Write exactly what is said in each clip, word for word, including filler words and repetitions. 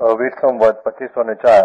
વીર સંવત પચીસો ને ચાર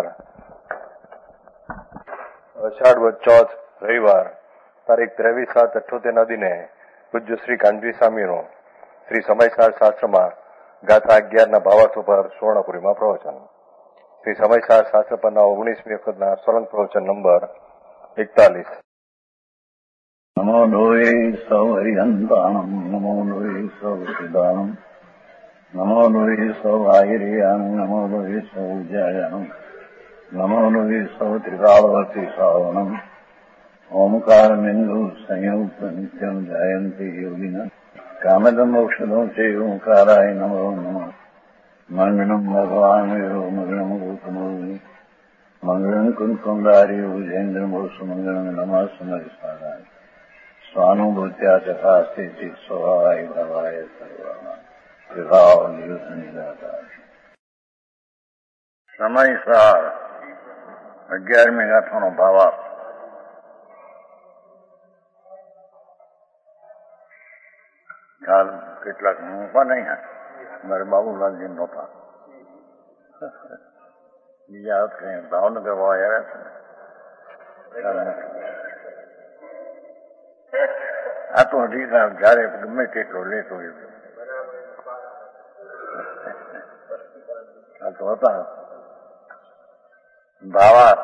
અષાઢ વદ ચોથ રવિવાર તારીખ ત્રેવીસ સાત અઠ્યોતેર ના દિને પૂજ્ય શ્રી કાનજી સ્વામીનો શ્રી સમયસાર શાસ્ત્રમાં ગાથા અગિયારના ભાવાર્થ ઉપર સુવર્ણપુરીમાં પ્રવચન. શ્રી સમયસાર શાસ્ત્ર પરના ઓગણીસમી વખતના સોલંક પ્રવચન નંબર એકતાલીસ. નમો લોહે સૌ હરિહંતાણમ નમો લોહે સૌ સિદ્ધાણમ નમો લોહે સૌ આહિર્યાન નમો લોહે સૌ જયાનમ નમો લોહે સૌ ત્રિકાળવતી શ્રાવણમ ઓમકાર બિંદુ સંયુક્ત નિત્યમ જયંતિ યોગિન કામદમ મોક્ષદમ સે ઓંકારાય નમો નમઃ. મંગળમ ભગવાન વિરો મંગળમ ગોતમોહિ મંગળમ કુંકુંદારી ઉજેન્દ્ર મોક્ષ મંગળમ નમઃ સમરિસ્વાદાય સ્વાનુભૂત્યા તથા સ્થિતિ સ્વભાવાય ભવાય સર્વમાં વિભાવ નિયુદ્ધ નિરાકાર. સમયસાર અગિયારમી ગાથાનો ભાવાર્થ. કાલ કેટલાક નહોતા નહીં, મારે બાબુલાલજી નહોતા, બીજા હાથ કઈ ભાવનગર વાળા આવ્યા છે. આ તો અધિકાર જયારે ગમે તેટલો લેતો હોય આ તો હતા. ભાવાર્થ.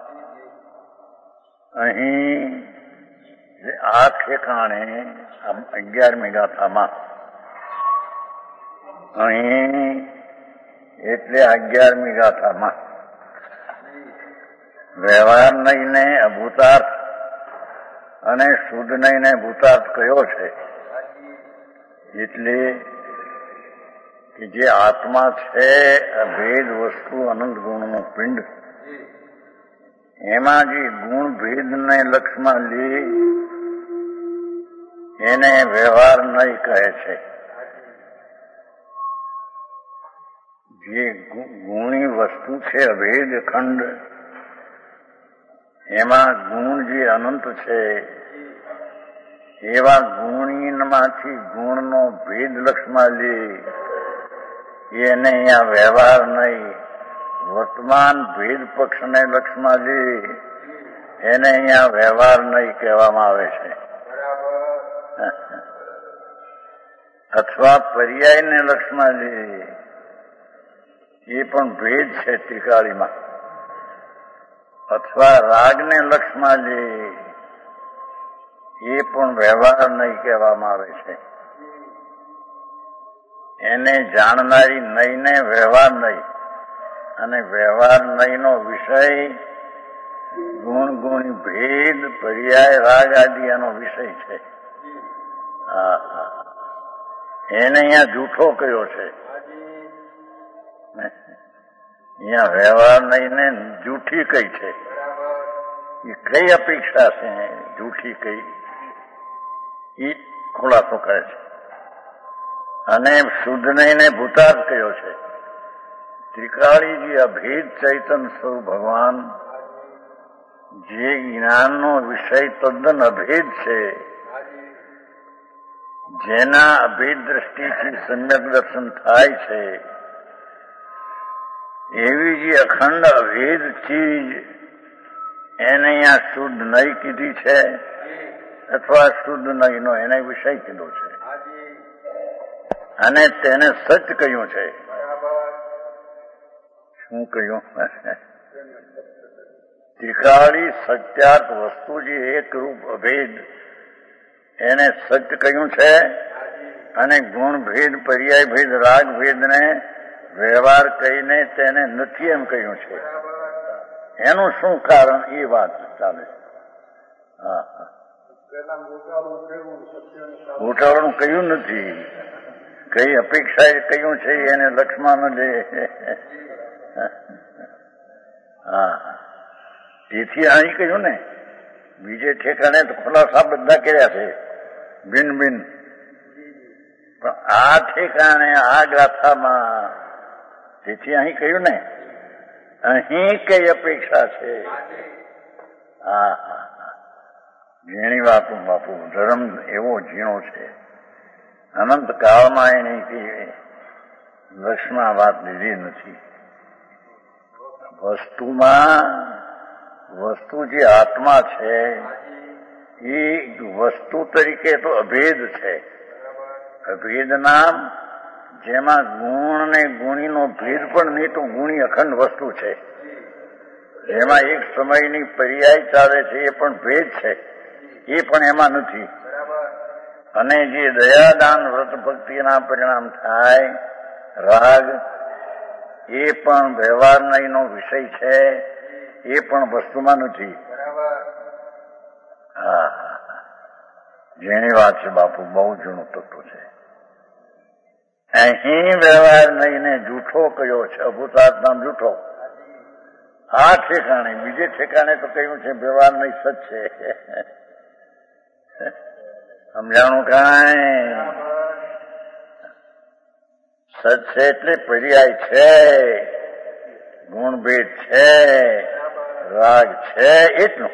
અહીં આ ઠેકાણે અગિયારમી ગાથામાં અહીં એટલે અગિયારમી ગાથામાં વ્યવહાર નહીને અભૂતાર્થ અને શુદ્ધ નહીને ભૂતાર્થ કયો છે. એટલે કે જે આત્મા છે અભેદ વસ્તુ અનંત ગુણનું પિંડ, એમાં જે ગુણ ભેદને લક્ષમાં લે એને વ્યવહાર નહીં કહે છે. જે ગુણી વસ્તુ છે અભેદ ખંડ, એમાં ગુણ જે અનંત છે એવા ગુણીમાંથી ગુણનો ભેદ લક્ષમાં લે એને અહીંયા વ્યવહાર નહીં. વર્તમાન ભેદ પક્ષને લક્ષમાં લે એને અહીંયા વ્યવહાર નહીં કહેવામાં આવે છે. અથવા પર્યાયને લક્ષમાં લે એ પણ ભેદ છે ત્રિકાળીમાં. અથવા રાગને લક્ષમાં લે એ પણ વ્યવહાર નહીં કહેવામાં આવે છે. એને જાણનારી નહીંને વ્યવહાર નહીં, અને વ્યવહાર નહીંનો વિષય ગુણ ગુણી ભેદ પર્યાય રાગ આદિ એનો વિષય છે. હા હા એને અહીંયા જૂઠો કયો છે. અહીંયા વ્યવહાર નહીંને જૂઠી કઈ છે. એ કઈ અપેક્ષા છે જૂઠી કઈ એ ખુલાસો કરે છે. અને શુદ્ધ નહીંને ભૂતાર્થ કયો છે. ત્રિકાળીજી અભેદ ચૈતન સ્વરૂપ ભગવાન, જે જ્ઞાનનો વિષય તદ્દન અભેદ છે, જેના અભેદ દ્રષ્ટિથી સમ્યક દર્શન થાય છે, એવી જે અખંડ અભેદ ચીજ એને અહીંયા શુદ્ધ નહીં કીધી છે, અથવા શુદ્ધ નહીંનો એને વિષય કીધો છે, અને તેને સચ કહ્યું છે. શું કહ્યું? ત્રિકાળી સત્યાર્થ વસ્તુ જે એક રૂપ અભેદ એને સત્ય કહ્યું છે, અને ગુણ ભેદ પર્યાય ભેદ રાગ ભેદને વ્યવહાર કહીને તેને નથી એમ કહ્યું છે. એનું શું કારણ એ વાત ચાલે છે. હા હા ગોટાળાનું કહ્યું નથી, કઈ અપેક્ષાએ કહ્યું છે એને લક્ષમાં ન લે. હા તેથી અહીં કહ્યું ને, બીજે ઠેકાણે તો ખુલાસા બધા કર્યા છે બિન બિન, પણ આ ઠેકાણે આ ગાથામાં તેથી અહીં કહ્યું ને અહીં કઈ અપેક્ષા છે. હા હા ઝીણી વાતો બાપુ, ધર્મ એવો ઝીણો છે. અનંત કાળમાં એની લક્ષ્મણ વાત લીધી નથી. વસ્તુમાં વસ્તુ જે આત્મા છે એ વસ્તુ તરીકે તો અભેદ છે. અભેદ નામ જેમાં ગુણ ને ગુણીનો ભેદ પણ નહીં તો ગુણી અખંડ વસ્તુ છે. જેમાં એક સમયની પર્યાય ચાલે છે એ પણ ભેદ છે, એ પણ એમાં નથી. અને જે દયાદાન વ્રત ભક્તિના પરિણામ થાય રાગ, એ પણ વ્યવહાર નહીંનો વિષય છે, એ પણ વસ્તુમાં નથી. હા, જેની વાત છે બાપુ, બહુ જૂનું તત્વ છે. અહીં વ્યવહાર નહીંને જૂઠો કયો છે, અભૂતાત્મા જૂઠો. આ ઠેકાણે, બીજે ઠેકાણે તો કહ્યું છે વ્યવહાર નહીં સચ છે. સમજાણું કાંઈ? સચ છે એટલે પર્યાય છે, ગુણભેદ છે, રાગ છે એટલું.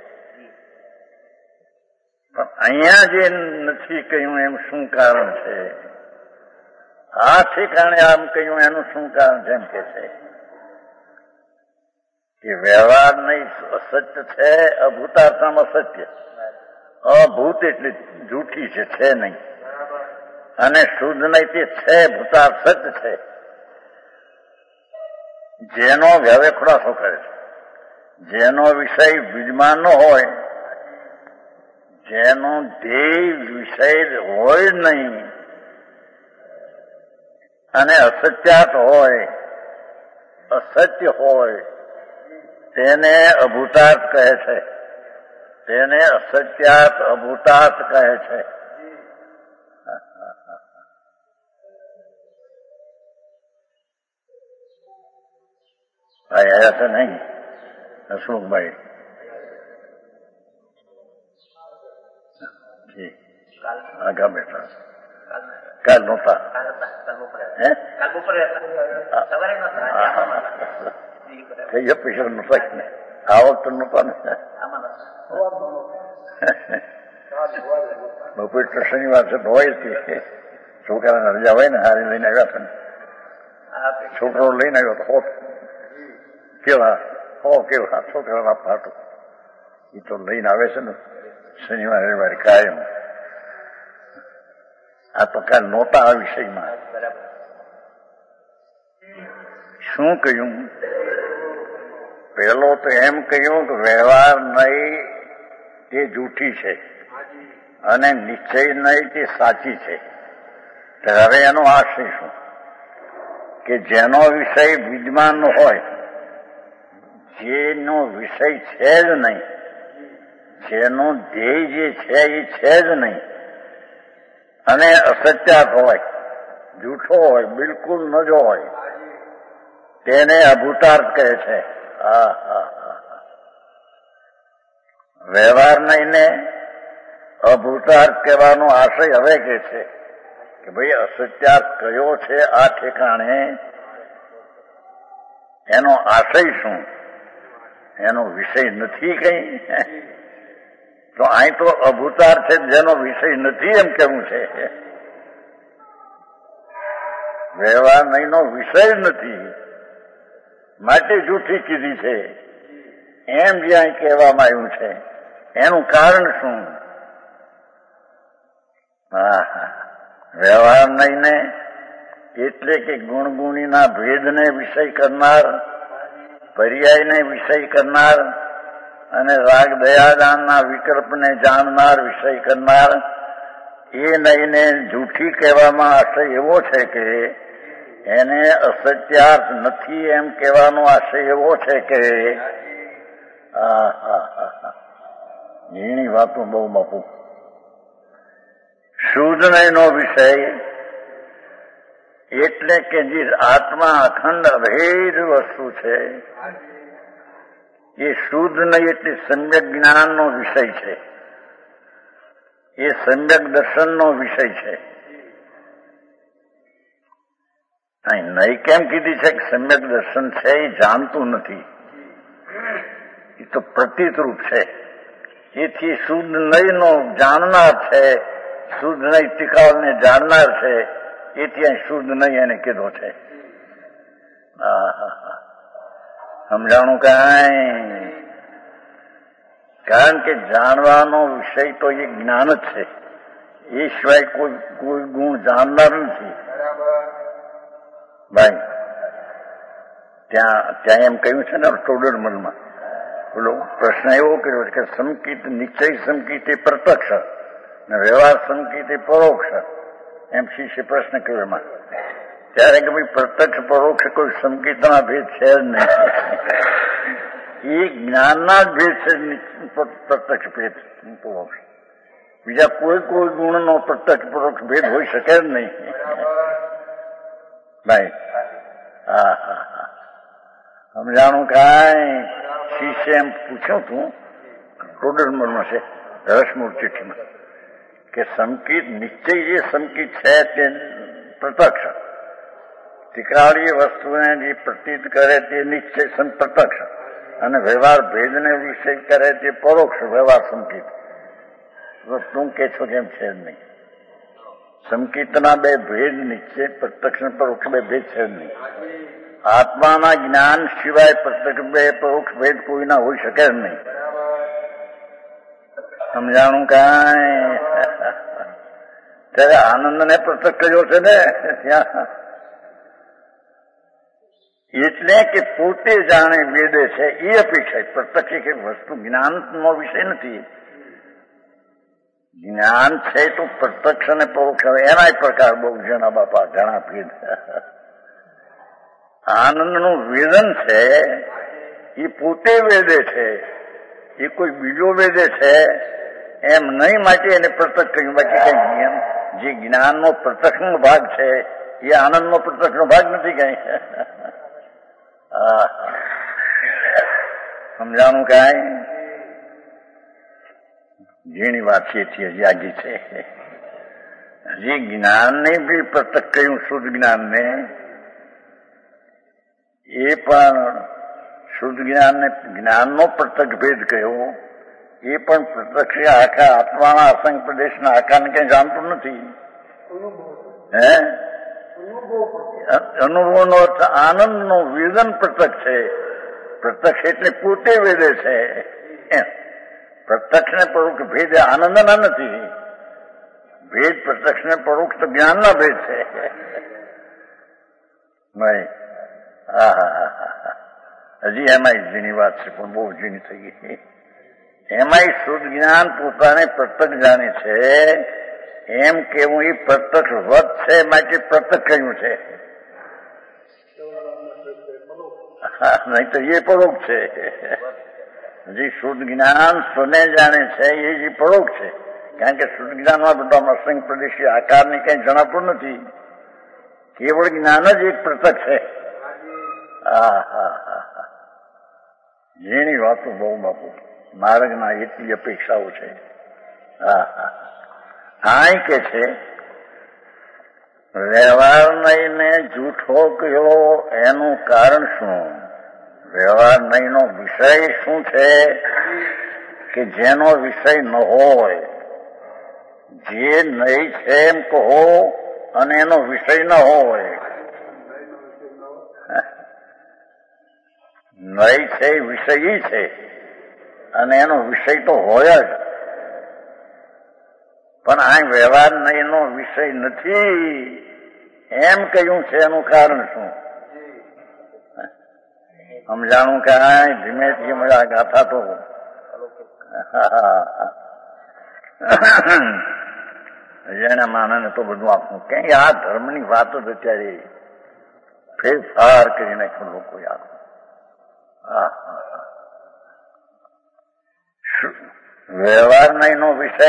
પણ અહીંયા જે નથી કહ્યું એમ શું કારણ છે? આ ઠેકાણે આમ કહ્યું એનું શું કારણ છે? એમ કે છે કે વ્યવહાર નહીં અસત્ય છે, અભૂતાર્થમ અસત્ય. અભૂત એટલે જૂઠી છે, છે નહીં. અને શુદ્ધ નહીં તે છે, ભૂતાર્થ સત્ય છે. જેનો હવે ખુલાસો કરે છે, જેનો વિષય વિદ્યમાન હોય, જેનો ધ્યેય વિષય હોય નહીં અને અસત્યાત હોય, અસત્ય હોય, તેને અભૂતાર્થ કહે છે. તેને અસત્યાત અભૂતાર્થ કહે છે. ભાઈ આયા છે નહીં હસમુખભાઈ? આગા બેઠા કાલ નહોતા? કઈ અપેક્ષા નહોતા ને? આ વખતે નહોતા ને? બપોર તો શનિવાર છે, હોય જ છોકરાને રજા હોય ને, હારી લઈને આવ્યા હતા ને, છોકરો લઈને આવ્યો તો હોત કેવા હો કેવા છોકરાના પાટો એ તો લઈને આવે છે ને શનિવાર રવિવારે કાયમ. આ તો કાલ નહોતા આ વિષયમાં. શું કહ્યું? પહેલો તો એમ કહ્યું કે વ્યવહાર નહીં તે જૂઠી છે અને નિશ્ચય નહીં તે સાચી છે. હવે એનો આશય શું? કે જેનો વિષય વિદ્યમાન હોય, જેનો વિષય છે જ નહીં, જેનો ધ્યેય જે છે એ છે જ નહીં, અને અસત્યાત હોય, જૂઠો હોય, બિલકુલ ન જો હોય, તેને અભૂતાર્થ કહે છે. હા હા હા વ્યવહાર નહીં ને અભૂતાર્થ કહેવાનો આશય હવે કે છે કે ભાઈ અસત્યાર્થ કયો છે આ ઠેકાણે, એનો આશય શું? એનો વિષય નથી કઈ? તો અહીં તો અભૂતાર્થ છે જેનો વિષય નથી એમ કેવું છે. વ્યવહાર નહીંનો વિષય નથી માટે જૂઠી કીધી છે એમ જ્યાં કહેવામાં આવ્યું છે. એનું કારણ શું? હા હા વ્યવહાર નહીં ને એટલે કે ગુણગુણીના ભેદને વિષય કરનાર, પર્યાયને વિષય કરનાર અને રાગ દયાદાનના વિકલ્પને જાણનાર, વિષય કરનાર, એ નહીંને જૂઠી કહેવામાં આશય એવો છે કે એને અસત્યાર્થ નથી એમ કહેવાનો આશય એવો છે કે હા હા હા એની વાતો બહુ બાપુ. શુદ્ધ નહીંનો વિષય એટલે કે જે આત્મા અખંડ અભેદ વસ્તુ છે, એ શુદ્ધ નહીં એટલે સમ્યક જ્ઞાનનો વિષય છે, એ સમ્યક દર્શનનો વિષય છે. નહીં કેમ કીધી છે કે સમ્યક દર્શન છે એ જાણતું નથી, એ તો પ્રતીતરૂપ છે. એથી શુદ્ધ નહીંનો જાણનાર છે, શુદ્ધ નહીં ટીકાળને જાણનાર છે, એથી અહીં શુદ્ધ નહીં એને કીધો છે. સમજાણું કાંઈ? કારણ કે જાણવાનો વિષય તો એ જ્ઞાન જ છે, એ સિવાય કોઈ કોઈ ગુણ જાણનાર નથી. ભાઈ ત્યાં ત્યાં એમ કહ્યું છે ને ટોડરમલમાં, બોલો પ્રશ્ન એવો કર્યો છે કે સંકિત નિશ્ચય સંકિત એ પ્રત્યક્ષ ને વ્યવહાર સંકિત એ પરોક્ષ, એમ શિષ્ય પ્રશ્ન કર્યો એમાં. ત્યારે કે ભાઈ પ્રત્યક્ષ પરોક્ષ કોઈ સંકિતના ભેદ છે જ નહીં, એ જ્ઞાનના જ ભેદ છે પ્રત્યક્ષ ભેદ પરોક્ષ. બીજા કોઈ કોઈ ગુણનો પ્રત્યક્ષ પરોક્ષ ભેદ હોઈ શકે જ નહીં. ભાઈ હા હા હા સમજાણું કાંઈ? શિષ્ય એમ પૂછ્યું તું ટોડરમલમાં છે રસમૂળ ચિઠ્ઠીમાં કે સંકિત નિશ્ચય જે સંકિત છે તે પ્રત્યક્ષ, ટીકાળી વસ્તુને જે પ્રતીત કરે તે નિશ્ચય પ્રત્યક્ષ, અને વ્યવહાર ભેદને વિષય કરે તે પરોક્ષ વ્યવહાર સંકિત. તું કે છો કેમ છે જ નહીં. સંકિતના બે ભેદ નિશ્ચય પ્રત્યક્ષ પરોક્ષ બે ભેદ છે જ નહીં. આત્માના જ્ઞાન સિવાય પ્રત્યક્ષ બે પરોક્ષ ભેદ કોઈના હોઈ શકે જ નહીં. સમજાણું કાંઈ? ત્યારે આનંદને પ્રત્યક્ષ કર્યો છે ને ત્યાં, એટલે કે પોતે જાણે વેદે છે એ અપેક્ષા. પ્રત્યક્ષ એક વસ્તુ જ્ઞાનનો વિષય નથી. જ્ઞાન છે તો પ્રત્યક્ષ અને પરોક્ષ એના પ્રકાર બહુ જણા બાપા ઘણા ભેદ. આનંદનું વેદન છે એ પોતે વેદે છે, એ કોઈ બીજો વેદે છે એમ નહીં, માટે એને પ્રત્યક્ષ કહ્યું. બાકી કઈ જે જ્ઞાનનો પ્રત્યક્ષનો ભાગ છે એ આનંદનો પ્રત્યક્ષનો ભાગ નથી કઈ. સમજાણું કાંઈ? જેની વાત છે તે હજી આગી છે. હજી જ્ઞાનને બી પ્રત્યક્ષ કહ્યું, શુદ્ધ જ્ઞાનને, એ પણ શુદ્ધ જ્ઞાનને જ્ઞાનનો પ્રત્યક્ષ ભેદ કહ્યો, એ પણ પ્રત્યક્ષ આખા આત્માના અસંગ પ્રદેશના આકારને કઈ જાણતું નથી. હે અનુભવનો અર્થ આનંદનો વેદન પ્રત્યક્ષ છે. પ્રત્યક્ષ એટલે પોતે વેદે છે. પ્રત્યક્ષ ને પરોક્ષ ભેદ આનંદના નથી. ભેદ પ્રત્યક્ષ ને પરોક્ષ તો જ્ઞાનના ભેદ છે. નહીં હા હા હા હજી એમાંય ઝીણી વાત છે, પણ બહુ ઝીણી થઈ ગઈ. એમાંય શુદ્ધ જ્ઞાન પોતાને પ્રત્યક્ષ જાણે છે એમ કેવું એ પ્રત્યક્ષ વત છે, માટે પ્રત્યક્ષ કહ્યું છે. નહીં તો એ પરોક્ષ છે. જે શુદ્ધ જ્ઞાન સ્વને જાણે છે એ જે પરોક્ષ છે. કારણ કે શુદ્ધ જ્ઞાનમાં બધા અસંગ પ્રદેશી આકારની કઈ જણાતું નથી. કેવળ જ્ઞાન જ એક પ્રત્યક્ષ છે. હા હા હા હા જેની વાતો બહુ બાપુ માર્ગના એટલી અપેક્ષાઓ છે. હા હા હા કે છે વ્યવહાર નહીંને જૂઠો કયો એનું કારણ શું? વ્યવહાર નહીંનો વિષય શું છે કે જેનો વિષય ન હોય? જે નહીં છે એમ કહો અને એનો વિષય ન હોય. નહીં છે વિષયી છે અને એનો વિષય તો હોય જ, પણ આ વ્યવહાર નહીંનો વિષય નથી એમ કહ્યું છે. એનું કારણ શું? સમજાણું કાંઈ? ધીમેથી મળ્યા ગાથા તો જેના માનને તો બધું આપવું. કેમ આ ધર્મની વાતો જ અત્યારે ફેરફાર કરી નાખ્યું લોકો યાદ. હા હા વ્યવહાર નહીંનો વિષય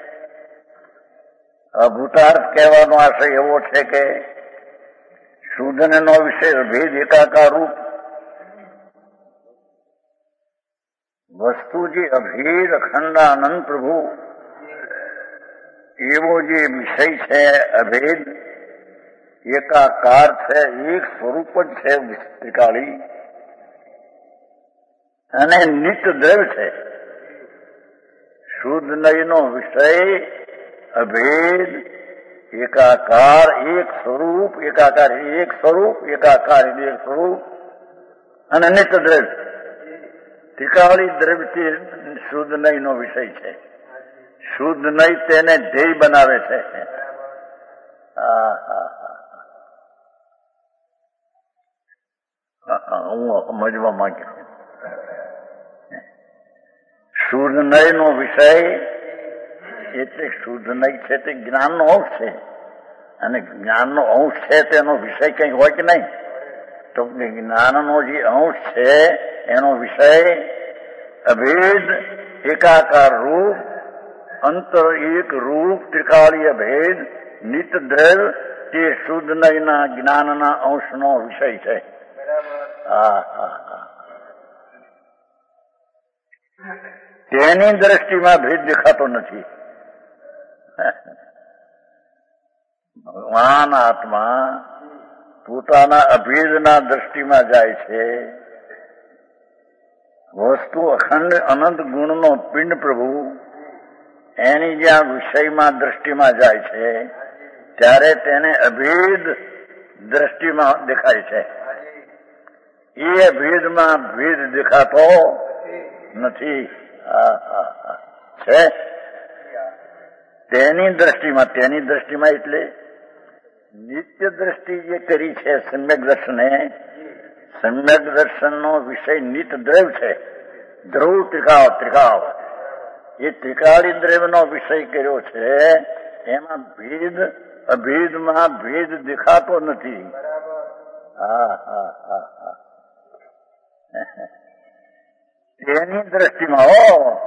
અભૂતાર્થ કહેવાનો આશય એવો છે કે શુદ્ધનો વિષય ભેદ એકાકાર રૂપ વસ્તુ જે અભેદ અખંડ આનંદ પ્રભુ એવો જે વિષય છે, અભેદ એકાકાર છે, એક સ્વરૂપ જ છે વિસ્તૃકાળી અને નિત્ય દ્રવ્ય છે. શુદ્ધ નયનો વિષય અભેદ એકાકાર એક સ્વરૂપ, એકાકાર એક સ્વરૂપ, એકાકાર એક સ્વરૂપ અને નિત્ય દ્રવ્ય. ત્રિકાળી દ્રવ્યથી શુદ્ધ નહીંનો વિષય છે. શુદ્ધ નહીં તેને ધ્યેય બનાવે છે. હા હા હા હું સમજવા માંગ્યો. શુદ્ધ નય નો વિષય એટલે શુદ્ધ નય છે તે જ્ઞાનનો અંશ છે, અને જ્ઞાનનો અંશ છે તેનો વિષય કંઈ હોય કે નહીં? તો જ્ઞાનનો જે અંશ છે એનો વિષય અભેદ એકાકાર રૂપ, અંતર એક રૂપ, ત્રિકાળીય ભેદ, નિત દ્રવ્ય તે શુદ્ધ નયના જ્ઞાનના અંશનો વિષય છે. હા હા હા તેની દ્રષ્ટિમાં ભેદ દેખાતો નથી. ભગવાન આત્મા પોતાના અભેદના દ્રષ્ટિમાં જાય છે. વસ્તુ અખંડ અનંત ગુણનો પિંડ પ્રભુ એની જ્યાં વિષયમાં દ્રષ્ટિમાં જાય છે ત્યારે તેને અભેદ દ્રષ્ટિમાં દેખાય છે. એ ભેદમાં ભેદ દેખાતો નથી. છે તેની દ્રષ્ટિમાં. તેની દ્રષ્ટિમાં એટલે નિત્ય દ્રષ્ટિ જે કરી છે સમ્યક દર્શને, સમ્યક દર્શનનો વિષય નિત દ્રવ્ય છે. ધ્રુવ ત્રિકાળ ત્રિકાળ એ ત્રિકાળી દ્રવ્યનો વિષય કર્યો છે. એમાં ભેદ અભેદમાં ભેદ દેખાતો નથી. હા હા હા હા તેની દ્રષ્ટિમાં હો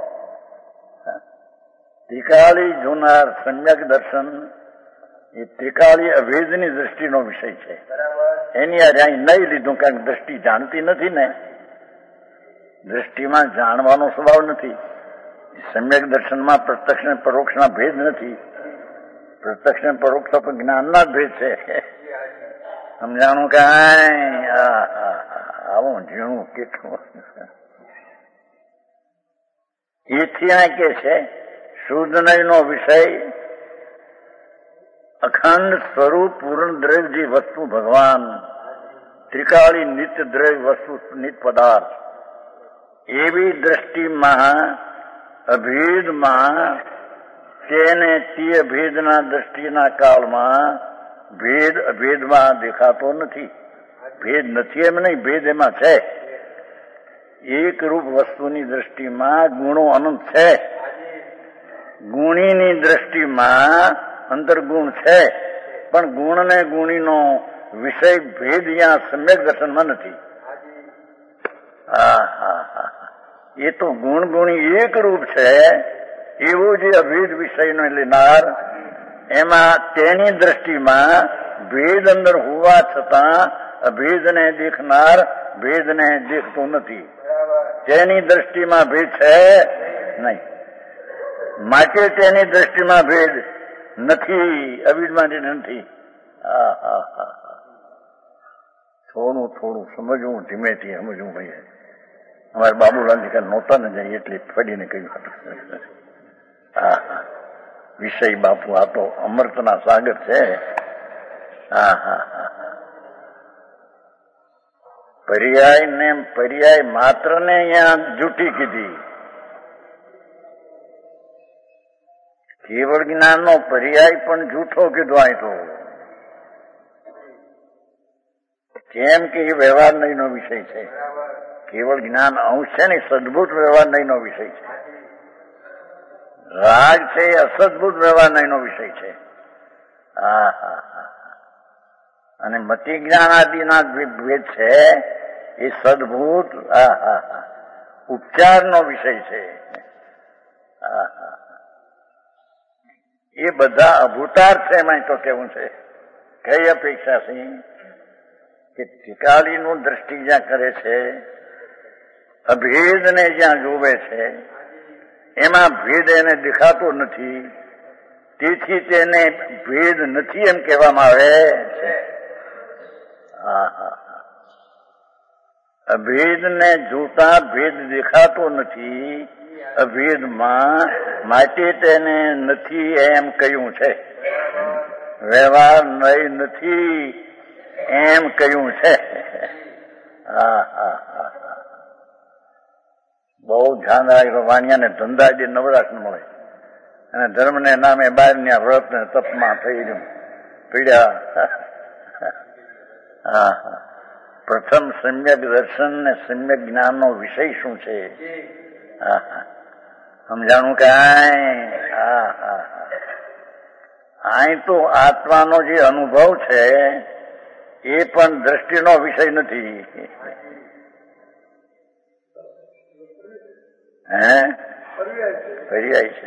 ત્રિકાળી જોનાર સમ્યક દર્શન એ ત્રિકાળી અભેદની દ્રષ્ટિનો વિષય છે. એની આ અહીં નહીં લીધું, કારણ કે દ્રષ્ટિ જાણતી નથી ને. દ્રષ્ટિમાં જાણવાનો સ્વભાવ નથી. સમ્યક દર્શનમાં પ્રત્યક્ષ ને પરોક્ષના ભેદ નથી. પ્રત્યક્ષ ને પરોક્ષ પણ જ્ઞાનના જ ભેદ છે. સમજાણું કાંઈ આવું ઝીણું કેટલું. એથી આ કે છે શુદ્ધ નયનો વિષય અખંડ સ્વરૂપ પૂર્ણ દ્રવ્ય જે વસ્તુ ભગવાન, ત્રિકાળી નિત્ય દ્રવ્ય વસ્તુ નિત પદાર્થ, એવી દ્રષ્ટિમાં અભેદમાં તેને તે અભેદના દ્રષ્ટિના કાળમાં ભેદ અભેદમાં દેખાતો નથી. ભેદ નથી એમ નહીં, ભેદ એમાં છે. એક રૂપ વસ્તુની દ્રષ્ટિમાં ગુણો અનંત છે. ગુણીની દ્રષ્ટિમાં અંતર્ગુણ છે, પણ ગુણ ને ગુણીનો વિષય ભેદ ત્યાં સમ્યક દર્શનમાં નથી. હા હા હા એ તો ગુણ ગુણી એક રૂપ છે. એવો જે અભેદ વિષયનો લેનાર એમાં તેની દ્રષ્ટિમાં ભેદ અંદર હોવા છતાં અભેદને દેખનાર ભેદને દેખતો નથી. તેની દ્રષ્ટિમાં ભેદ છે નહીં, માટે તેની દ્રષ્ટિમાં ભેદ નથી. અભેદમાં નથી. હા હા હા થોડું થોડું સમજવું, ધીમેથી સમજવું. ભાઈ અમારે બાબુલાલજી કાંઈ નહોતા ને જાય એટલે ફડીને કહ્યું હતું. હા હા વિષય બાપુ આ તો અમૃતના સાગર છે. હા હા હા પર્યાય ને પર્યાય માત્ર ને અહીંયા જૂઠી કીધી. કેવળ જ્ઞાનનો પર્યાય પણ જૂઠો કીધો. અહીં તો કેમ કે એ વ્યવહાર નહીંનો વિષય છે. કેવળ જ્ઞાન અંશ છે ને સદભૂત વ્યવહાર નહીંનો વિષય છે. રાગ છે એ અસદભૂત વ્યવહાર નહીંનો વિષય છે. હા હા હા અને મતિ જ્ઞાન આદિના ભેદ છે એ સદભૂત હા હા હા ઉપચારનો વિષય છે. હા હા એ બધા અભૂતાર છે. એમાં તો કેવું છે કઈ અપેક્ષા છે કે ત્રિકાળીનું દ્રષ્ટિ જ્યાં કરે છે, અભેદને જ્યાં જોવે છે, એમાં ભેદ એને દેખાતો નથી. તેથી તેને ભેદ નથી એમ કહેવામાં આવે છે. હા હા અભેદને જોતા ભેદ દેખાતો નથી અભેદમાં, માટે તેને નથી એમ કહ્યું છે. વ્યવહાર નહીં નથી એમ કહ્યું છે. હા હા હા આંધળા વાણિયાને ધંધા જે નવરાશ ન મળે અને ધર્મને નામે બહારના વ્રત ને તપમાં થઈ પીડ્યા. હા હા પ્રથમ સમ્યક દર્શન ને સમ્યક જ્ઞાનનો વિષય શું છે? હા હા સમજાણું કાંઈ? હા હા હા અહીં તો આત્માનો જે અનુભવ છે એ પણ દ્રષ્ટિનો વિષય નથી. હે પર્યાય છે.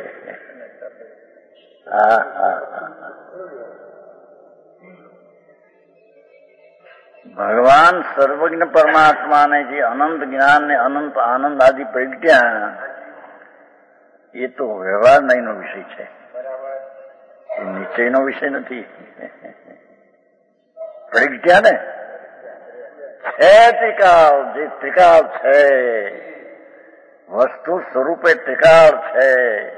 હા હા હા ભગવાન સર્વજ્ઞ પરમાત્માને જે અનંત જ્ઞાન ને અનંત આનંદ આદિ પ્રગટ્યા એ તો વ્યવહાર નહીંનો વિષય છે, એ નિશ્ચયનો વિષય નથી. પ્રગટ્યા ને છે ત્રિકાળ, જે ત્રિકાળ છે વસ્તુ સ્વરૂપે ત્રિકાળ છે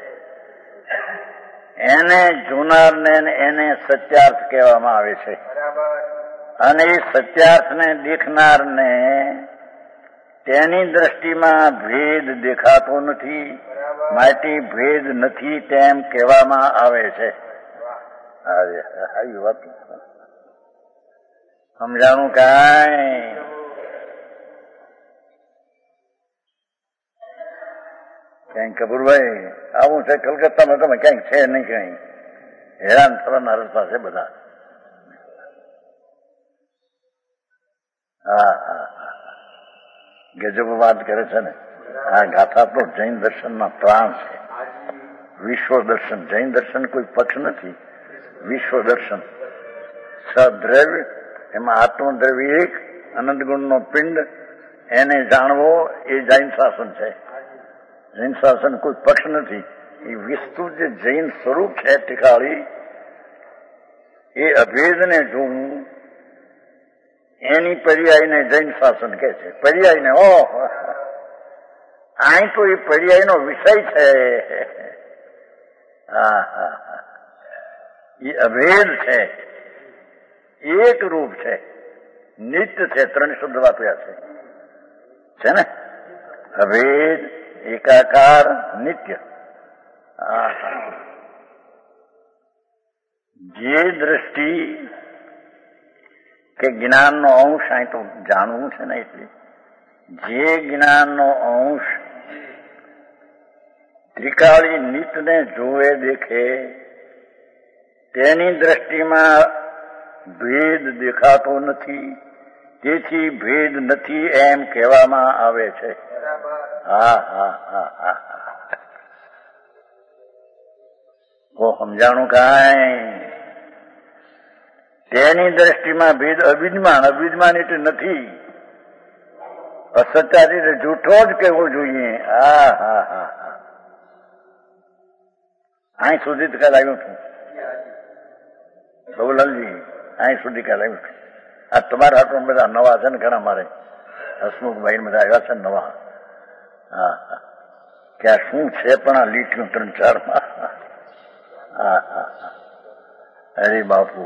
એને જોનારને એને સત્યાર્થ કહેવામાં આવે છે. અને એ સત્યાર્થને દેખનારને તેની દ્રષ્ટિમાં ભેદ દેખાતો નથી, માટે ભેદ નથી તેમ કહેવામાં આવે છે. આવી વાત સમજાણું કાંઈ? ક્યાંક કપૂરભાઈ આવું છે કલકત્તામાં, તમે ક્યાંક છે નહીં, કઈ હેરાન થવાના રસ્તા છે બધા. હા હા ગજબ વાત કરે છે ને. આ ગાથા તો જૈન દર્શનના પ્રાણ છે. વિશ્વ દર્શન, જૈન દર્શન કોઈ પક્ષ નથી, વિશ્વ દર્શન. સદ્રવ્ય એમાં આત્મદ્રવ્ય એક અનંત ગુણનો પિંડ એને જાણવો એ જૈન શાસન છે. જૈન શાસન કોઈ પક્ષ નથી. એ વિસ્તૃત જે જૈન સ્વરૂપ છે ટીકાળી એ અભેદને જોવું એની પર્યાયને જૈન શાસન કહે છે. પર્યાયને ઓહ અહીં તો એ પર્યાયનો વિષય છે. હા હા હા એ અભેદ છે, એક રૂપ છે, નિત્ય છે. ત્રણ શબ્દ વાપર્યા છે છે ને, અભેદ, એકાકાર, નિત્ય. હા હા જે દ્રષ્ટિ કે જ્ઞાનનો અંશ અહીં તો જાણવું છે ને, એટલે જે જ્ઞાનનો અંશ ત્રિકાળી નિત્યને જોવે દેખે તેની દ્રષ્ટિમાં ભેદ દેખાતો નથી, તેથી ભેદ નથી એમ કહેવામાં આવે છે. હા હા હા હા ઓ સમજાણું કાંઈ? તેની દ્રષ્ટિમાં ભેદ અવિદ્યમાન, અવિદ્યમાન એટલે નથી, અસત્યાથી જૂઠો જ કહેવો જોઈએ. હા હા હા હા અહીં સુધી કાલ આવ્યું છું બહુલાલજી, અહીં સુધી કાલ આવ્યું છું. આ તમારા હાથમાં બધા નવા છે ને ઘણા, મારે હસમુખભાઈ બધા આવ્યા છે નવા. હા હા કે આ શું છે પણ આ લીટ્યું ત્રણ ચારમાં. હા હા હા અરે બાપુ,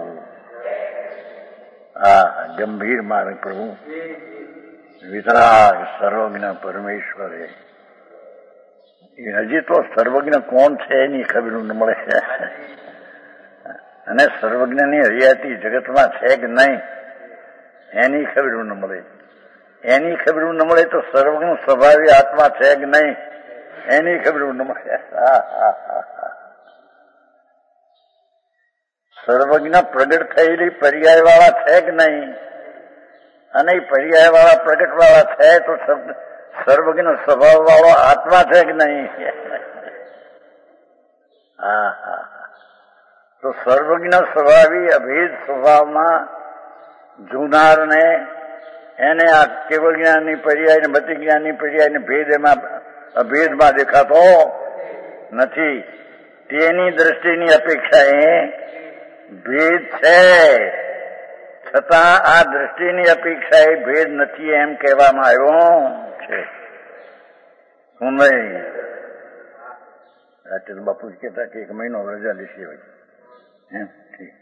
હા ગંભીર માર્ગ પ્રભુ વિતરાગ સર્વજ્ઞ પરમેશ્વરે. હજી તો સર્વજ્ઞ કોણ છે એની ખબર ન મળે, અને સર્વજ્ઞની હરિયાતી જગતમાં છે કે નહીં એની ખબર ન મળે. એની ખબર ન મળે તો સર્વજ્ઞ સ્વભાવી આત્મા છે કે નહીં એની ખબર ન મળે. હા હા હા હા સર્વજ્ઞ પ્રગટ થયેલી પર્યાય વાળા છે કે નહીં, અને એ પર્યાય વાળા પ્રગટ વાળા છે તો સર્વજ્ઞ સ્વભાવ વાળો આત્મા છે કે નહીં. હા હા તો સર્વજ્ઞ સ્વભાવી અભેદ સ્વભાવમાં જોનારને એને આ કેવળ જ્ઞાનની પર્યાય ને મતિ જ્ઞાનની પર્યાય ને ભેદ એમાં અભેદમાં દેખાતો નથી. તેની દ્રષ્ટિની અપેક્ષા એ ભેદ છે, છતાં આ દ્રષ્ટિની અપેક્ષા એ ભેદ નથી એમ કહેવામાં આવ્યો છે. શું નહીં? રાત્રે બાપુ જ કહેતા કે એક મહિનો રજા લેશે હોય એમ. ઠીક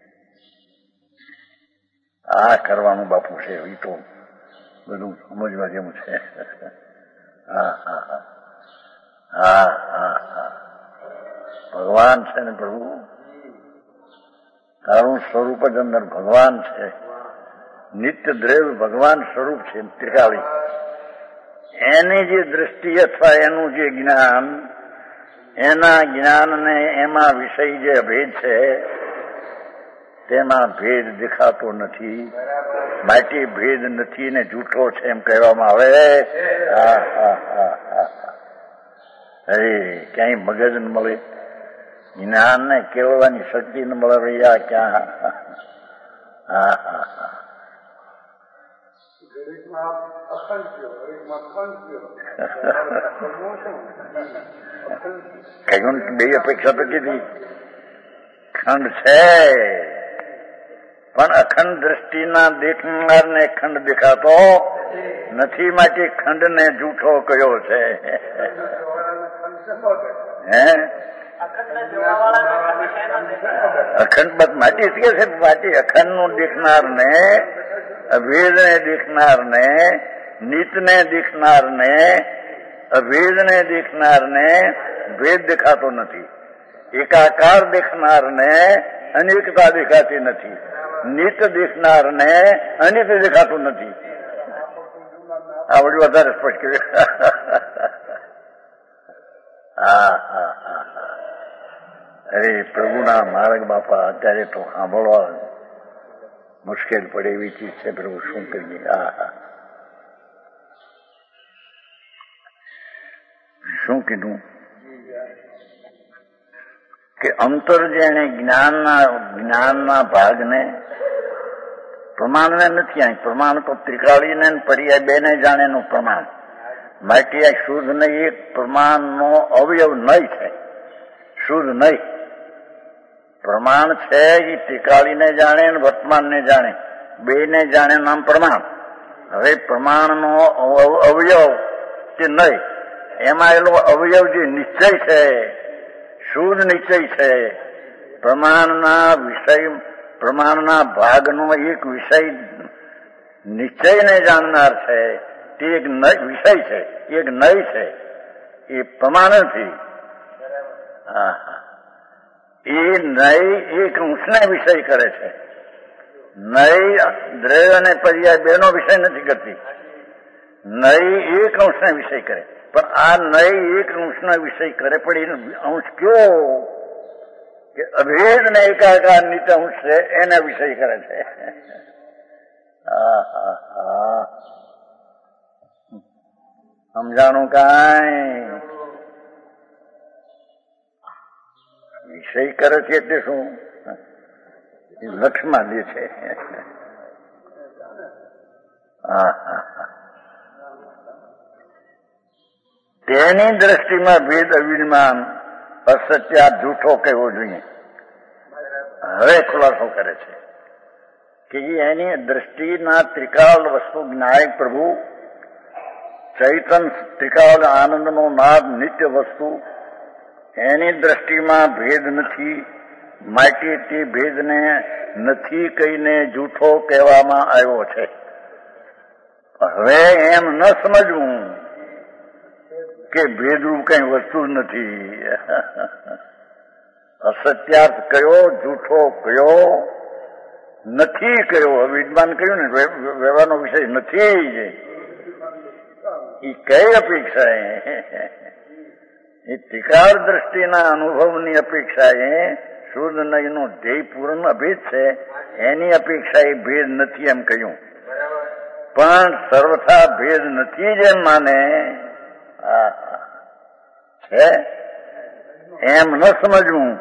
આ કરવાનું બાપુ છે, એ તો બધું સમજવા જેવું છે. હા હા હા હા હા હા ભગવાન છે ને પ્રભુ, તારું સ્વરૂપ જ અંદર ભગવાન છે. નિત્ય દ્રવ્ય ભગવાન સ્વરૂપ છે ત્રિકાળી. એની જે દ્રષ્ટિ અથવા એનું જે જ્ઞાન, એના જ્ઞાનને એમાં વિષય જે ભેદ છે તેમાં ભેદ દેખાતો નથી. માટે ભેદ નથી ને જૂઠો છે એમ કહેવામાં આવે. હા હા હા હા અરે ક્યાંય મગજ ન મળે, જ્ઞાન ને કેળવવાની શક્તિ ન મળે ભૈયા ક્યાં. હા હા હા કયું બે અપેક્ષા તો કીધી. ખંડ છે પણ અખંડ દ્રષ્ટિના દેખનારને ખંડ દેખાતો નથી. માટે ખંડને જૂઠો કયો છે. હે અખંડ બસ માટે કે છે. માટે અખંડ નું દેખનાર ને, અભેદને દેખનાર ને, નિતને દેખનાર ને, અભેદને દેખનાર ને ભેદ દેખાતો નથી. એકાકાર દેખનાર ને અનેકતા દેખાતી નથી. નિત દેખનાર ને અનિત દેખાતું નથી. આ બધું વધારે સ્પષ્ટ કર્યું. હા હા હા અરે પ્રભુના માર્ગ બાપા અત્યારે તો સાંભળવા મુશ્કેલ પડે એવી ચીજ છે. પ્રભુ શું કરીએ. હા હા શું કીધું કે અંતર જેને જ્ઞાનના જ્ઞાનના ભાગને પ્રમાણને નથી. અહીં પ્રમાણ તો ત્રિકાળીને પર્યાય બેને જાણેનું પ્રમાણ. માટે આ શુદ્ધ નહીં, એક પ્રમાણનો અવયવ નહીં છે. શુદ્ધ નહીં પ્રમાણ છે એ ત્રિકાળીને જાણે અને વર્તમાનને જાણે, બેને જાણે નામ પ્રમાણ. હવે પ્રમાણનો અવયવ કે નહીં, એમાં એનો અવયવ જે નિશ્ચય છે, શુદ્ધ નિશ્ચય છે. પ્રમાણના વિષય, પ્રમાણના ભાગનો એક વિષય નિશ્ચયને જાણનાર છે. તે એક વિષય છે, એક નય છે. એ પ્રમાણ નથી. હા હા એ નય એક અંશને વિષય કરે છે. નય દ્રવ્ય અને પર્યાય બેનો વિષય નથી કરતી. નય એક અંશને વિષય કરે. પણ આ નય એક અંશનો વિષય કરે, પણ એનો અંશ કયો કે અભેદ ને એકાકાર નીચે અંશ છે એને વિષય કરે છે. હા હા હા સમજાણું કાંઈ? વિષય કરે છે એટલે શું? લક્ષમાં દે છે. હા હા હા તેની દ્રષ્ટિમાં ભેદ અવિમાન અસત્ય જૂઠો કહેવો જોઈએ. હવે ખુલાસો કરે છે કે એની દ્રષ્ટિના ત્રિકાળ વસ્તુ જ્ઞાયક પ્રભુ ચૈતન ત્રિકાળ આનંદનો નાદ નિત્ય વસ્તુ, એની દ્રષ્ટિમાં ભેદ નથી. માટે તે ભેદને નથી કહીને જૂઠો કહેવામાં આવ્યો છે. હવે એમ ન સમજવું કે ભેદરૂપ કઈ વસ્તુ જ નથી. અસત્યાર્થ કયો, જૂઠો કયો, નથી કયો. વિદ્વાન કહ્યું ને વ્યવહારનો વિષય નથી. એ કઈ અપેક્ષા એ ત્રિકાળ દ્રષ્ટિના અનુભવની અપેક્ષા એ શુદ્ધ નયનો ધ્યેય પૂર્ણ અભેદ છે. એની અપેક્ષા એ ભેદ નથી એમ કહ્યું. પણ સર્વથા ભેદ નથી જેમ માને છે એમ ન સમજવું.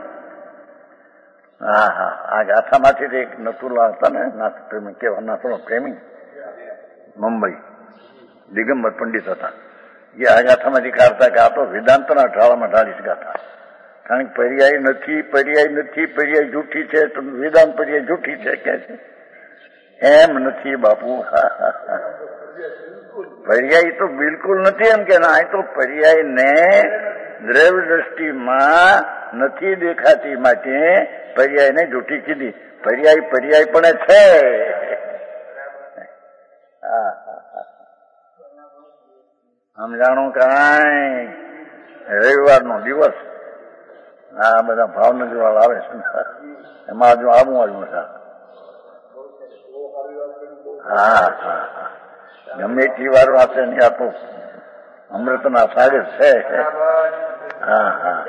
હા હા આ ગાથામાંથી એક નથુલા હતા ને, નાથ પ્રેમી કેવા, નાથુલો પ્રેમી, મુંબઈ દિગંબર પંડિત હતા. એ આ ગાથામાંથી કાઢતા કે આ તો વેદાંતના ઢાળામાં ઢાળીશ ગાથા. કારણ કે પર્યાય નથી, પર્યાય નથી, પર્યાય જૂઠી છે, તો વેદાંત પર્યાય જૂઠી છે કે છે. એમ નથી બાપુ. પર્યાય તો બિલકુલ નથી એમ કે ના. તો પર્યાય ને દ્રવ્ય દ્રષ્ટિમાં નથી દેખાતી માટે પર્યાય ને જૂઠી કીધી. પર્યાય પર્યાય પણ છે. સમજાણું કાંઈ? રવિવારનો દિવસ આ બધા ભાવનગર વાળા આવે છે એમાં હજુ આવું આવ્યું છે. હા હા હા ગમે એટલી વાર વાંચે ને આ તો અમૃતના સાગર છે. હા હા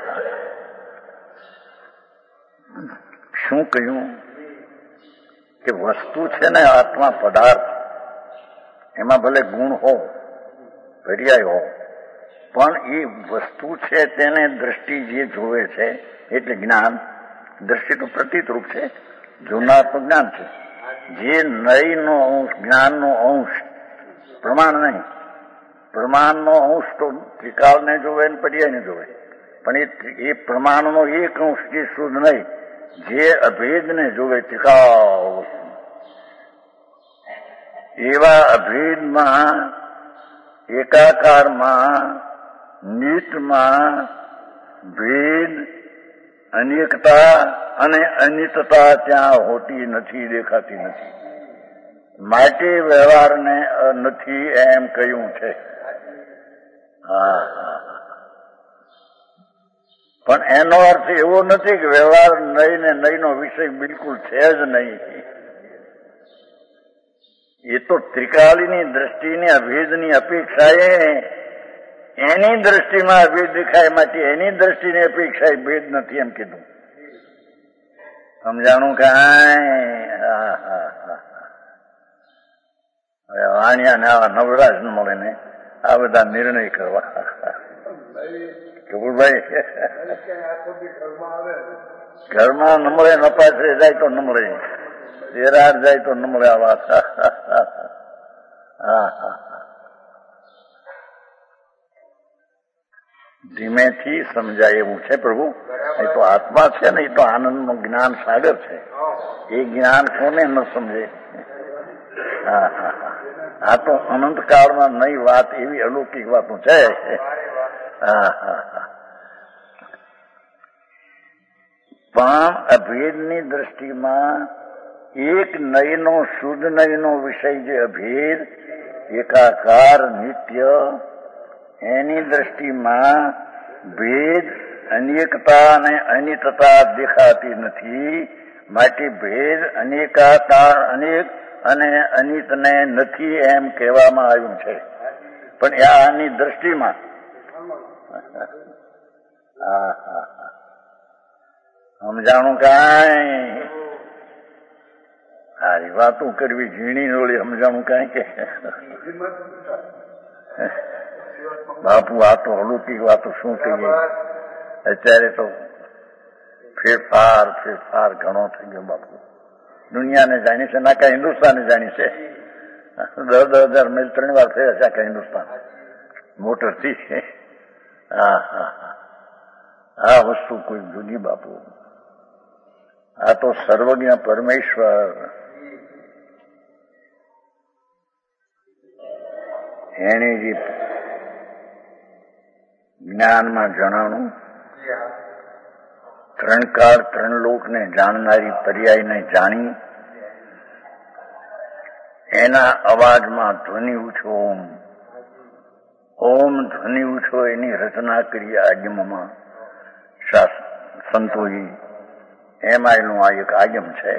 શું કહ્યું કે વસ્તુ છે ને આત્મા પદાર્થ એમાં ભલે ગુણ હો પર્યાય હો પણ એ વસ્તુ છે તેને દ્રષ્ટિ જે જોવે છે એટલે જ્ઞાન. દ્રષ્ટિ તો પ્રતીતરૂપ છે, જોનાર તો જ્ઞાન છે. જે નયનો અંશ જ્ઞાનનો અંશ પ્રમાણ નહીં. પ્રમાણનો અંશ તો ત્રિકાળને જોવે ને પર્યાયને જોવે પણ એ પ્રમાણનો એક અંશ જે શુદ્ધ નહીં જે અભેદને જોવે ત્રિકાળ એવા અભેદમાં એકાકારમાં નિતમાં ભેદ અનેકતા અને અનિતતા ત્યાં હોતી નથી, દેખાતી નથી. માટે વ્યવહારને નથી એમ કહ્યું છે. હા હા પણ એનો અર્થ એવો નથી કે વ્યવહાર નહીં ને નહીંનો વિષય બિલકુલ છે જ નહીં. એ તો ત્રિકાળીની દ્રષ્ટિની અભેદની અપેક્ષાએ એની દ્રષ્ટિમાં અભેદ દેખાય માટે એની દ્રષ્ટિની અપેક્ષાએ ભેદ નથી એમ કીધું. સમજાણું કાંઈ? હા હા હા હવે વાણિયા ને આવા નવરાજ ન મળે ને આ બધા નિર્ણય કરવા. કપૂરભાઈ ઘરમાં ન મળે નપાસરે જાય તો ન મળે, તેરાર જાય તો ન મળે આ વાત. હા હા ધીમેથી સમજાય એવું છે પ્રભુ. એ તો આત્મા છે ને એ તો આનંદનું જ્ઞાન સાગર છે. એ જ્ઞાન કોને ન સમજે? હા હા હા આ તો અનંત કાળમાં નઈ વાત એવી અલૌકિક વાતો છે. હા હા હા પણ અભેદની દ્રષ્ટિમાં એક નયનો શુદ્ધ નયનો વિષય જે અભેદ એકાકાર નિત્ય એની દ્રષ્ટિમાં ભેદ અનેકતા અને અનિતતા દેખાતી નથી. માટે ભેદ અનેકાતા અનેક અને અનિતને નથી એમ કહેવામાં આવ્યું છે. પણ આની દ્રષ્ટિમાં હા હા સમજાણું કાંઈ? સારી વાતો કરવી ઝીણી નોળી સમજાણું કાંઈ કે બાપુ આ તો અલૌકિક વાતો શું કહીએ. અત્યારે તો ફેરફાર ફેરફાર ઘણો થઈ ગયો બાપુ. દુનિયાને જાણી છે નાકા હિન્દુસ્તાને જાણી છે. દસ દસ હજાર મેલ ત્રણ વાર ફેર્યા છે આખા હિન્દુસ્તાન મોટરથી. હા હા હા આ વસ્તુ કોઈ જુદી બાપુ. આ તો સર્વજ્ઞ પરમેશ્વર એને જે જ્ઞાનમાં જણાણું ત્રણ કાળ ત્રણ લોકને જાણનારી પર્યાયને જાણી એના અવાજમાં ધ્વનિ ઉઠો ઓમ ઓમ ધ્વનિ ઉઠો એની રચના કરી આગમમાં સંતોષી. એમાં એનું આ એક આગમ છે.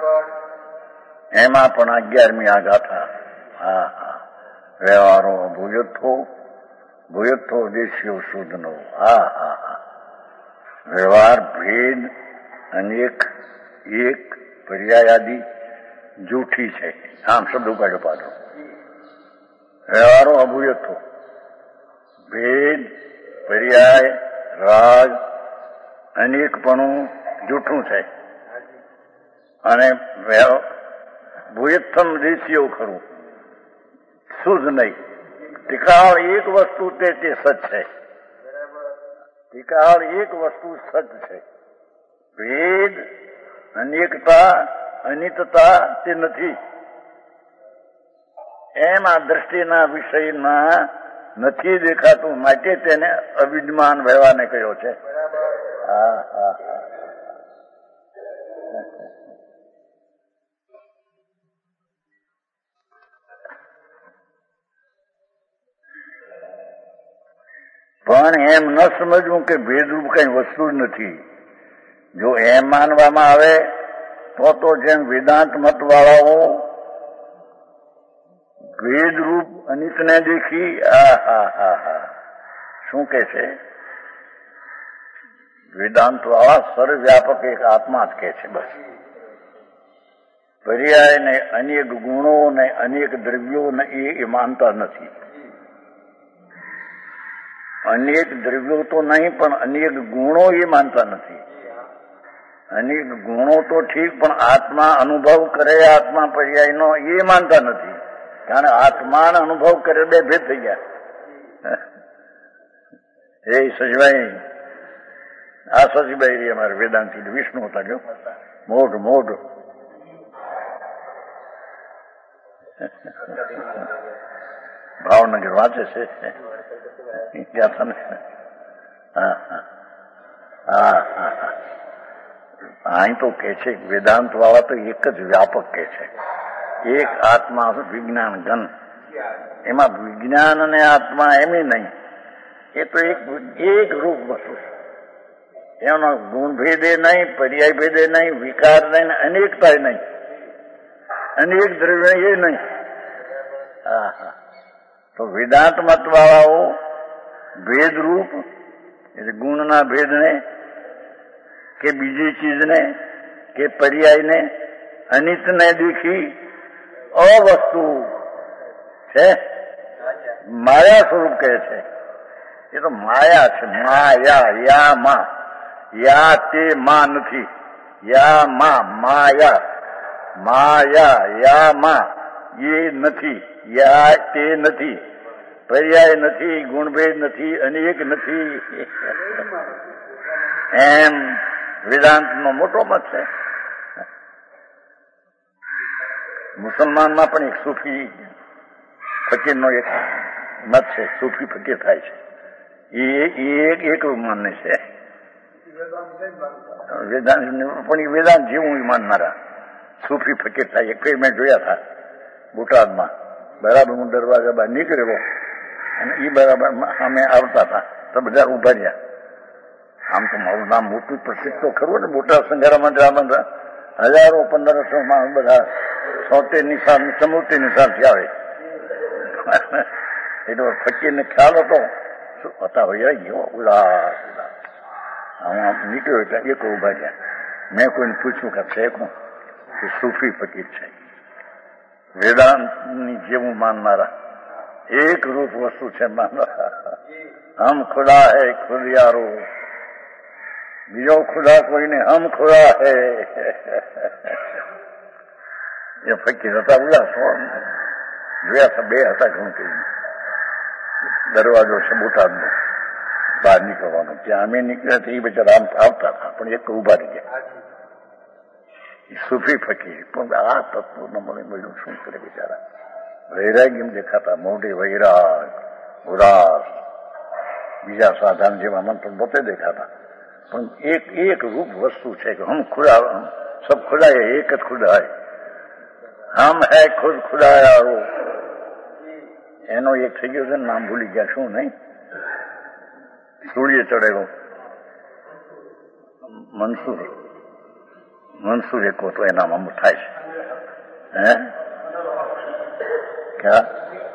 એમાં પણ અગિયારમી આ ગાથા. હા હા વ્યવહારો ભૂયથો ભૂયથો દેશીઓ શુદ્ધનો. હા હા હા વ્યવહાર ભેદ અનેક એક પર્યાય આદિ જૂઠી છે. આમ શબ્દ ઉપાડ્યો પાછો. વ્યવહારો અભૂયથો ભેદ પર્યાય રાગ અનેકપણું જૂઠું છે. અને ભૂયથમ દેશીઓ ખરું શુદ્ધ નહીં. ટીકાળ એક વસ્તુ તે તે સચ છે. ટીકાળ એક વસ્તુ સચ છે. ભેદ અનેકતા અનિતતા તે નથી. એમ આ દ્રષ્ટિના વિષયમાં નથી દેખાતું માટે તેને અવિદ્યમાન વ્યવહારને કહ્યો છે. હા હા હા પણ પણ એમ ન સમજવું કે ભેદરૂપ કઈ વસ્તુ જ નથી. જો એમ માનવામાં આવે તો તો જેમ વેદાંત મત વાળાઓ ભેદરૂપ અનિતને દેખી આ હા હા હા શું કે છે? વેદાંત વાળા સર્વવ્યાપક એક આત્મા જ કે છે. બસ પર્યાય ને અનેક ગુણો ને અનેક દ્રવ્યો ને એ માનતા નથી. અનેક દ્રવ્યો તો નહીં પણ અનેક ગુણો એ માનતા નથી. અનેક ગુણો તો ઠીક પણ આત્મા અનુભવ કરે આત્મા પર્યાયનો એ માનતા નથી. કારણ આત્માનો અનુભવ કરે બે ભેદ થઈ ગયા. એ સજભાઈ આ સજભાઈ રહી અમારે વેદાંતિ વિષ્ણુ હતા જો મોઢ મોઢ ભાવનગર વાંચે છે ગયા હતા ને. હા હા હા હા અહીં તો કે છે વેદાંત વાળા તો એક જ વ્યાપક કે છે. એક આત્મા વિજ્ઞાન ઘન. એમાં વિજ્ઞાન અને આત્મા એમ નહીં, એ તો એક એક રૂપ વસ્તુ. એનો ગુણ ભેદે નહીં, પર્યાય ભેદે નહીં, વિકાર નહીં, અનેકતા નહીં, અનેક દ્રવ્ય એ નહીં. હા હા તો વેદાંત મત વાળાઓ ભેદરૂપ એટલે ગુણના ભેદને કે બીજી ચીજને કે પર્યાયને અનિતને દેખી અવસ્તુ છે માયા સ્વરૂપ કહે છે. એ તો માયા છે. માયા યા માં યા તે માં નથી. યા માં માયા માયા યા માં એ નથી. યા તે નથી. પર્યાય નથી, ગુણભેદ નથી, અનેક નથી. એમ વેદાંતનો મોટો મત છે. મુસલમાનમાં પણ એક સૂફી ફકીરનો એક મત છે. સૂફી ફકીર થાય છે એ એક એક માને છે વેદાંત, પણ એ વેદાંત જેવું માનનારા સૂફી ફકીર થાય. એક ફેર મેં જોયા હતા બોટાદમાં. બરાબર હું દરવાજા બહાર નીકળેલો અને એ બરાબર સામે આવતા હતા તો બધા ઉભા રહ્યા. આમ તો મારું નામ મોટું પ્રસિદ્ધ તો ખરું ને બોટાદ સંઘારામાં ડ્રામા હજારો પંદરસો માં બધા સોતેર નિશાન ચમોતેર નિશાનથી આવે. એટલે ફકીરને ખ્યાલ હતો શું હતા ભાઈ ગયો ઉદાસ ઉદાસ. હું આમ નીકળ્યો એટલે એક ઉભા રહ્યા. મેં કોઈને પૂછ્યું કે છે કોણ? કે સૂફી ફકીર છે. વેદાંતની જેવું માનનારા એક રૂપ વસ્તુ છે માનનારા. હમ ખુદા હૈ ખુદિયારો, બીજો ખુદા કોઈને હમ ખુદા હૈ. એ ફકીર હતા ઉદાસ જોયા હતા. બે હતા ઘણું કહ્યું. દરવાજો છે બોટાદનો બહાર નીકળવાનો. ત્યાં અમે નીકળ્યા એ બિચારા આમ આવતા હતા પણ એક ઉભા રહી ગયા. સૂફી ફકીર પણ આ તત્વ ન મળે બધું શું કરે બિચારા. વૈરાગ્ય દેખાતા, મોઢે વૈરાગ ઉદાસ. બીજા સાધારણ જેવા મન પણ પોતે દેખાતા પણ એક એક રૂપ વસ્તુ છે કે હમ ખુદા સબ ખુદા હૈ, એક જ ખુદા હૈ. હમ હૈ ખુદ ખુદાયારો. એનો એક થઈ ગયો છે નામ ભૂલી ગયા શું નહીં. સૂર્ય ચડેલો મનસુર મનસુર એકો તો એનામાં થાય છે. હે ક્યાં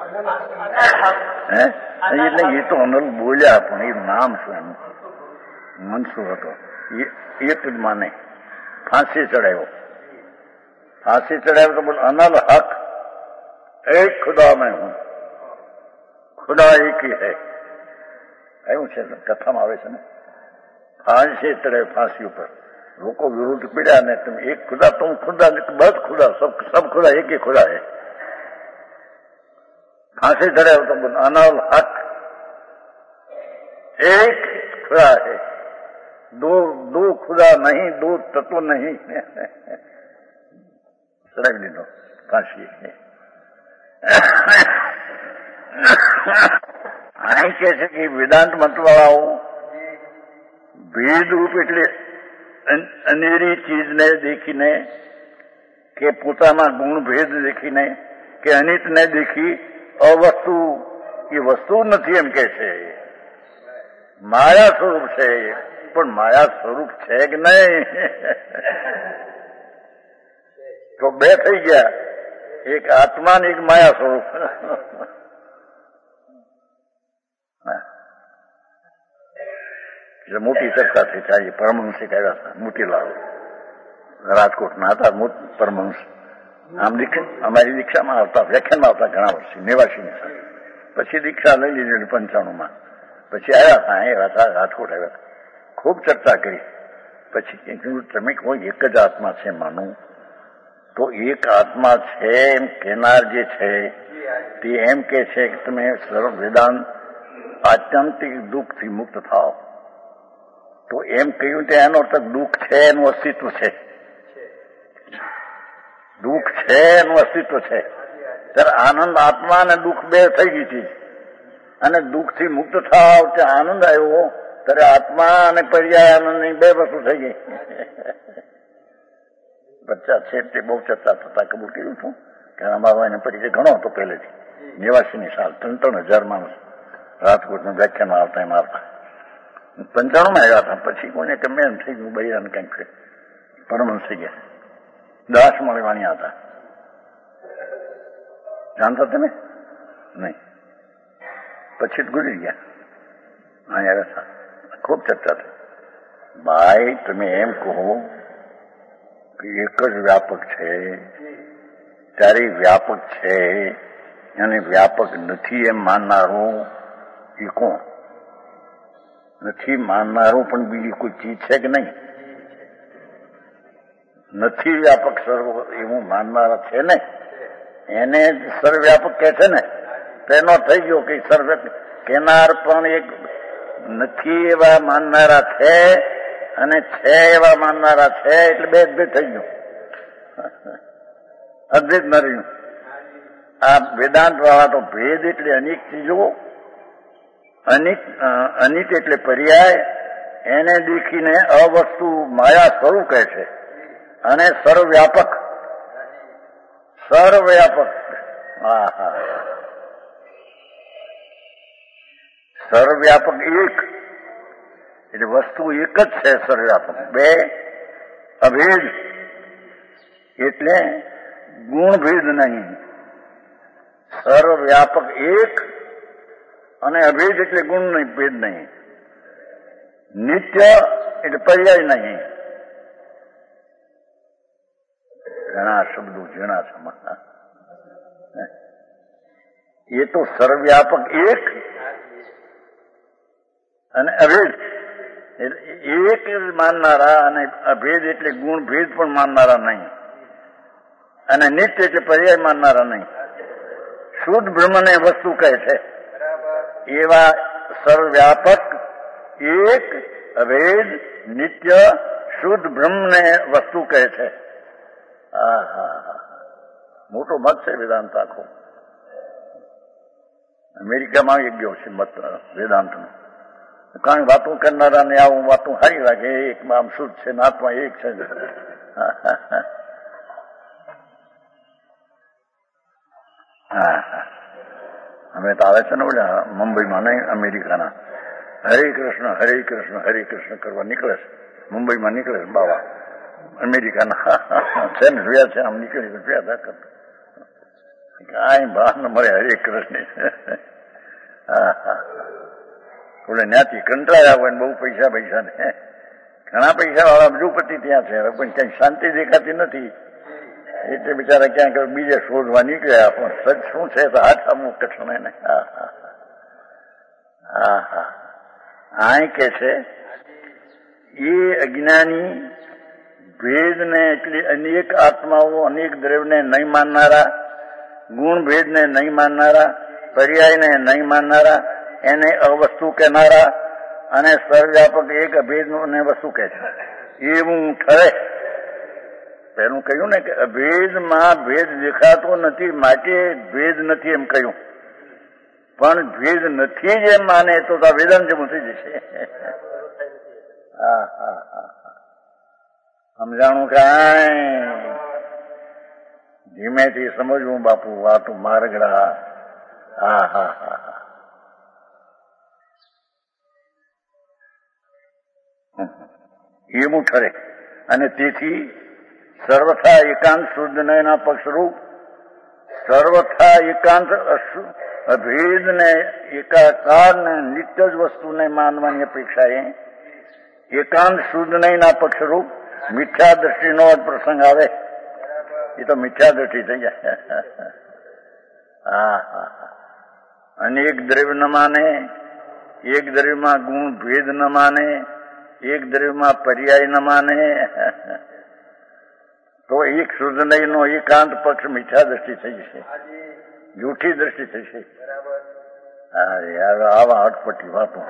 હે એટલે એ તો અનલ બોલ્યા પણ એ નામ શું એનું મનસુર હતો. એ એક જ માને ફાંસી ચડાવ્યો. ફાંસી ચડાવ્યો તો બોલ અનલ હક એક ખુદા મેં હું, ખુદા એક હી હૈ. એવું છે કથામાં આવે છે ને. ફાંસી ચડાવ્યો ફાંસી ઉપર. લોકો વિરુદ્ધ પીડ્યા ને તમે એક ખુદા તુમ ખુદા બસ ખુદા સબ સબ ખુદા એક ही खुदा है. फांसी चढ़े तो अनल हक एक खुदा है, दो दो खुदा नहीं, दो तत्व नहीं. चढ़ावी દીધો फांसी. અહીં કે છે કે વેદાંત મતવાળાઓ ભેદ રૂપ એટલે અનેરી ચીજને દેખીને કે પોતાના ગુણ ભેદ દેખીને કે અનિતને દેખી અવસ્તુ એ વસ્તુ નથી એમ કે છે. માયા સ્વરૂપ છે, પણ માયા સ્વરૂપ છે કે નહીં? તો બે થઈ ગયા, એક આત્મા ને એક માયા સ્વરૂપ. એટલે મોટી ચર્ચા થઈ છે. પરમહંસી કહ્યા હતા, મોતીલાલ રાજકોટના હતા પરમહંસ. આમ દીક્ષા અમારી દીક્ષામાં આવતા, વ્યાખ્યાનમાં આવતા ઘણા વર્ષથી, નેવાસીની સાથે. પછી દીક્ષા લઈ લીધી પંચાણું માં. પછી આવ્યા હતા, આવ્યા હતા, રાજકોટ આવ્યા હતા. ખૂબ ચર્ચા કરી. પછી તમે કહો એક જ આત્મા છે માનું, તો એક આત્મા છે એમ કહેનાર જે છે તે એમ કે છે કે તમે સર્વ વેદાંત આત્યંતિક દુઃખથી મુક્ત થાઓ. તો એમ કહ્યું તે એનો અર્થ દુઃખ છે એનું અસ્તિત્વ છે, દુઃખ છે એનું અસ્તિત્વ છે. ત્યારે આનંદ આત્મા અને દુઃખ બે થઈ ગઈ હતી, અને દુઃખથી મુક્ત થાવ ત્યાં આનંદ આવ્યો, ત્યારે આત્મા અને પર્યાય આનંદની બે વસ્તુ થઈ ગઈ. બચ્ચા છે તે બહુ ચર્ચા થતા કબૂલ કર્યું હતું કે અમારો એને પરિચય ઘણો હતો પહેલેથી. નેવાસીની સાલ ત્રણ ત્રણ હજાર માણસ રાજકોટનું વ્યાખ્યાનમાં આવતા એમ આવતા. પંચાણું માં આવ્યા હતા. પછી કોઈને ગમે એમ થઈ ગયું, બૈરાને કંઈક પરમહંસ થઈ ગયા. દાસ મળવાણી હતા, જાણતા તમે? નહીં. પછી જ ગુજરી ગયા. અહીંયા આવ્યા હતા, ખૂબ ચર્ચા થઈ. ભાઈ તમે એમ કહો કે એક જ વ્યાપક છે, ત્યારે વ્યાપક છે અને વ્યાપક નથી એમ માનનારું એ કોણ? નથી માનનારું પણ બીજી કોઈ ચીજ છે કે નહીં? નથી વ્યાપક સર્વ એવું માનનારા છે ને, એને સર્વવ્યાપક કહે છે ને. તો એનો થઈ ગયો કે સર્વ કહેનાર પણ એક નથી એવા માનનારા છે અને છે એવા માનનારા છે, એટલે બે જ બે થઈ ગયું, અદ્વૈત ન રહ્યું. આ વેદાંત વાળા તો ભેદ એટલે અનેક ચીજો, અનિત અનિત એટલે પર્યાય, એને દેખીને અવસ્તુ માયા સ્વરૂપ કહે છે. અને સર્વવ્યાપક, સર્વવ્યાપક, હા હા, સર્વવ્યાપક એક એટલે વસ્તુ એક જ છે. સર્વવ્યાપક બે અભેદ એટલે ગુણભેદ નહીં. સર્વવ્યાપક એક અને અભેદ એટલે ગુણ નહીં, ભેદ નહીં. નિત્ય એટલે પર્યાય નહીં. ઘણા શબ્દો જેના સમજતા, એ તો સર્વવ્યાપક એક અને અભેદ એક માનનારા, અને અભેદ એટલે ગુણ ભેદ પણ માનનારા નહીં, અને નિત્ય એટલે પર્યાય માનનારા નહીં. શુદ્ધ બ્રહ્મને વસ્તુ કહે છે એવા સર્વવ્યાપક એક અભેદ નિત્ય શુદ્ધ બ્રહ્મને વસ્તુ કહે છે. હા હા, મોટો મત છે વેદાંત આખો. અમેરિકામાં એક ગયો છે મત વેદાંતનો. કારણ વાતો કરનારાને આવું વાતો સારી લાગે, એક આમ શુદ્ધ છે, આત્મા એક છે. હા હા, અમે તો આવે છે ને ઓલા મુંબઈમાં નહીં, અમેરિકાના હરે કૃષ્ણ હરે કૃષ્ણ હરે કૃષ્ણ કરવા નીકળે છે. મુંબઈમાં નીકળે છે બાવા, અમેરિકાના છે ને, જોયા છે, આમ નીકળી જોયા હતા કરતા. કાંઈ ભાન મળે હરે કૃષ્ણ. હા હા, ઓલે ત્યાંથી કંટાળ્યા હોય ને બહુ પૈસા પૈસા ને, ઘણા પૈસા વાળા બજુપતિ ત્યાં છે, પણ કઈ શાંતિ દેખાતી નથી. એટલે બિચારા ક્યાંક બીજે શોધવા નીકળ્યા, પણ સચ શું છે તો હાથ અમુક કઠણ એને. હા હા હા હા, આ કે છે એ અજ્ઞાની ભેદને એટલે અનેક આત્માઓ અનેક દ્રવ્યને નહીં માનનારા, ગુણ ભેદને નહીં માનનારા, પર્યાયને નહીં માનનારા, એને અવસ્તુ કહેનારા, અને સર્વવ્યાપક એક અભેદને વસ્તુ કહે છે એવું ઠરે. પેલું કહ્યું ને કે અભેદમાં ભેદ દેખાતો નથી, માટે ભેદ નથી એમ કહ્યું. પણ ભેદ નથી જ એમ માને તો વેદાંત જેવું થઈ જશે. હા હા હા, સમજાણું કાંઈ? ધીમેથી સમજવું બાપુ, વાતું માર્ગડા. હા હા હા હા, એવું ઠરે. અને તેથી સર્વથા એકાંત શુદ્ધના પક્ષરૂપ સર્વથા એકાંત અભેદ ને એકાકાર ને નિત્ય જ વસ્તુને માનવાની અપેક્ષાએ એકાંત શુદ્ધ નહીંના પક્ષરૂપ મિથ્યા દ્રષ્ટિનો જ પ્રસંગ આવે. એ તો મિથ્યા દ્રષ્ટિ થઈ જાય. હા હા હા. અનેક દ્રવ્ય ન માને, એક દ્રવ્યમાં ગુણ ભેદ ન માને, એક દ્રવ્યમાં પર્યાય ન માને, તો એક શુદ્ધ નહીં નો એકાંત પક્ષ મિથ્યા દ્રષ્ટિ થઈ જશે, જૂઠી દ્રષ્ટિ થશે. હા યાર, આવા અટપટી વાતો.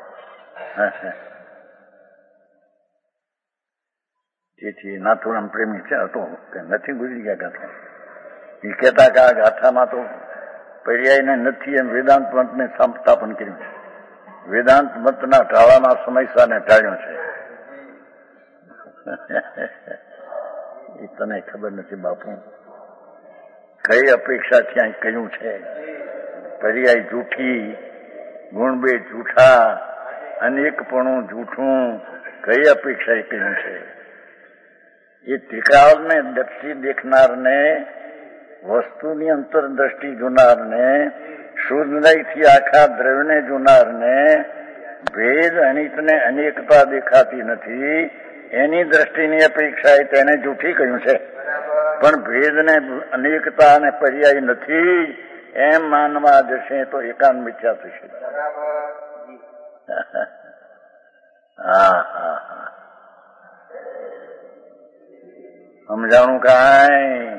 તેથી નાથુરામ પ્રેમી છે હતો કે નથી ગુજરી ગયા ગાથા. એ કહેતા કે આ ગાથામાં તો પર્યાયને નથી એમ વેદાંત મતને સ્થાપન કર્યું. વેદાંત મતના ટાળાના સમયસાને ટાળ્યો છે. એ તને ખબર નથી બાપુ, કઈ અપેક્ષા ત્યાં કહ્યું છે. પર્યાય જૂઠી, ગુણભેદ જૂઠા, અનેકપણું જૂઠું, કઈ અપેક્ષા એ કહ્યું છે. એ ત્રિકાળને દ્રષ્ટિ દેખનારને, વસ્તુની અંતરદ્રષ્ટિ જોનારને, શુદ્ધથી આખા દ્રવ્યને જોનારને ભેદ અનિતને અનેકતા દેખાતી નથી, એની દ્રષ્ટિની અપેક્ષાએ તેને જૂઠી કહ્યું છે. પણ ભેદને અનેકતા અને પર્યાય નથી એમ માનવા જશે તો એકાંત મિથ્યા થશે. હા હા હા, સમજાણું કાંઈ?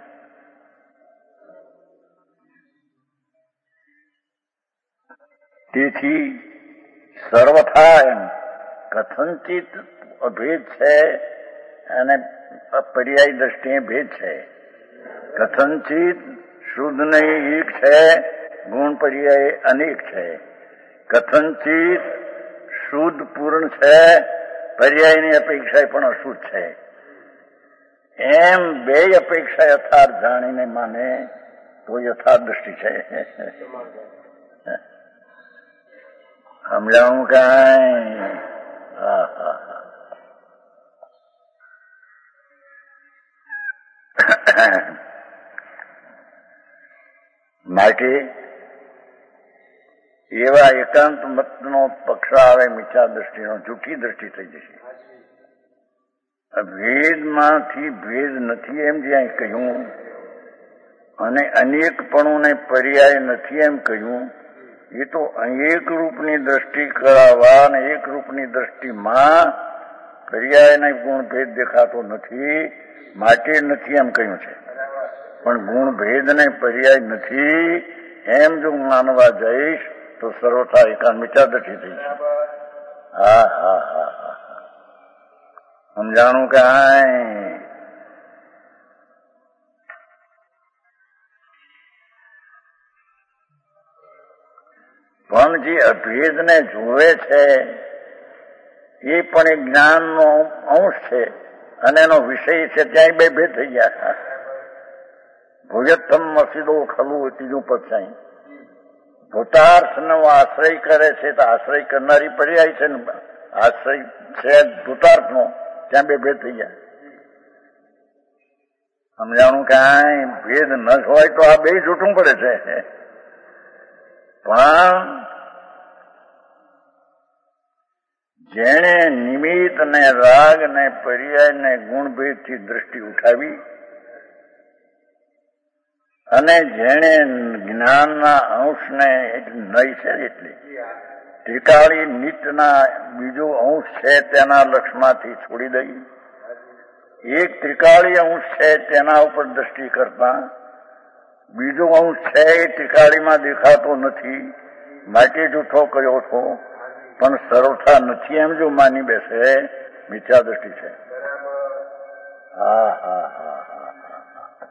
તેથી સર્વથા એમ કથનચિત અભેદ છે અને પર્યાય દ્રષ્ટિએ ભેદ છે. કથનચિત શુદ્ધ નહીં એક છે, ગુણ પર્યાય અનેક છે. કથનચિત શુદ્ધ પૂર્ણ છે, પર્યાયની અપેક્ષા પણ અશુદ્ધ છે. એમ બે અપેક્ષા યથાર્થ જાણીને માને તો યથાર્થ દ્રષ્ટિ છે. સમજાવું કાંઈ? હા હા હા. માટે એવા એકાંત મતનો પક્ષ આવે મિથ્યા દ્રષ્ટિનો, જૂઠી દ્રષ્ટિ થઈ જશે. ભેદમાંથી ભેદ નથી એમ જ્યાં કહ્યું અને અનેકપણું ને પર્યાય નથી એમ કહ્યું, એ તો એક રૂપની દ્રષ્ટિ કરાવવા અને એક રૂપની દ્રષ્ટિમાં પર્યાયને ગુણ ભેદ દેખાતો નથી માટે નથી એમ કહ્યું છે. પણ ગુણ ભેદ ને પર્યાય નથી એમ જો માનવા જઈશ તો સર્વથા એકાંત મિથ્યા દ્રષ્ટિ થઈ છે. હા હા હા હા, સમજાણું કાંઈ? પણ જે અભેદને જોવે છે એ પણ એક જ્ઞાનનો અંશ છે અને એનો વિષય છે. ત્યાંય બે ભેદ થઈ ગયા. ભુજત્તમ મસીદો ખલું ત્રીજું પદ છે. ભૂતાર્થનો આશ્રય કરે છે તો આશ્રય કરનારી પર્યાય છે ને આશ્રય છે ભૂતાર્થનો, ત્યાં બે ભેદ થઈ ગયા. સમજાણું કાંઈ? ભેદ ન હોય તો આ બે જૂઠું પડે છે. પણ જેણે નિમિત્ત ને રાગ ને પર્યાય ને ગુણભેદથી દ્રષ્ટિ ઉઠાવી અને જેણે જ્ઞાનના અંશને નઈ છે એટલે ત્રિકાળી નિત્યના બીજો અંશ છે તેના લક્ષમાંથી છોડી દઈ એક ત્રિકાળી અંશ છે તેના ઉપર દ્રષ્ટિ કરતા બીજો અંશ છે એ ત્રિકાળીમાં દેખાતો નથી માટે જૂઠો કર્યો છો, પણ સર્વથા નથી એમ જો માની બેસે મિથ્યા દ્રષ્ટિ છે. હા હા હા હા હા,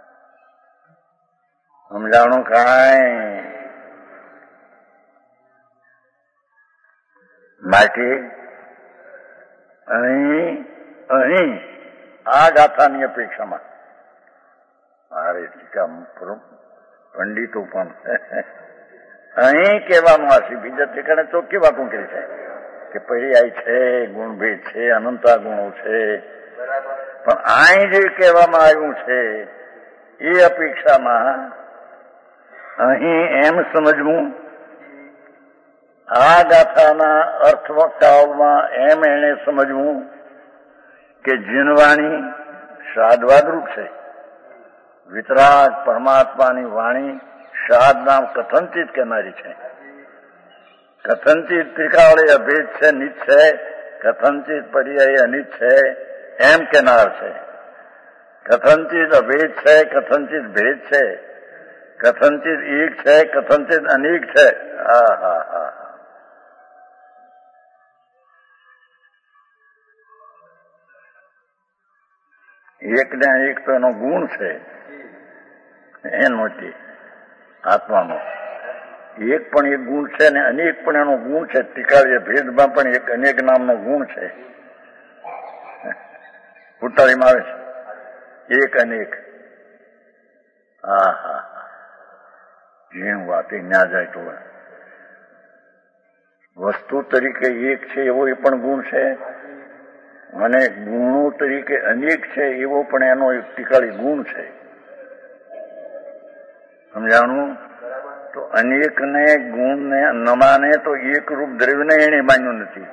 સમજાણું કાંઈ? માટે અહીં અહીં આ ગાથાની અપેક્ષામાં મારે ટીકા પંડિતો પણ અહીં કહેવાનું હશે, બીજા ઠેકાણે ચોખ્ખી વાતો કરી છે. કે પર્યાય છે, ગુણભેદ છે, અનંતા ગુણો છે, પણ અહીં જે કહેવામાં આવ્યું છે એ અપેક્ષામાં અહીં એમ સમજવું, આ ગાથાના અર્થકાળમાં એમ એને સમજવું કે જીનવાણી શાદવાદરૂપ છે. વિતરાગ પરમાત્માની વાણી શાદ નામ કથનચિત કહેનારી છે. કથનચિત ત્રિકાળે અભેદ છે, નિત છે, કથનચિત પર્યાય અનિત છે એમ કહેનાર છે. કથનચિત અભેદ છે, કથનચિત ભેદ છે, કથનચિત એક છે, કથનચિત અનેક છે. હા હા હા એક ને એક તો એનો ગુણ છે, એનો આત્માનો એક પણ એક ગુણ છે ને અનેક પણ એનો ગુણ છે. ત્રિકાળીય ભેદમાં પણ એક અનેક નામનો ગુણ છે. ઉટાળીમાં આવે છે એક અનેક. હા હા જેમ વાત એ ના જાય તો વસ્તુ તરીકે એક છે એવો એ પણ ગુણ છે, અને ગુણો તરીકે અનેક છે એવો પણ એનો એક ત્રિકાળી ગુણ છે. સમજાણું? તો અનેક ને ગુણ ને ન માને તો એક રૂપ દ્રવ્યને એને માન્યું નથી.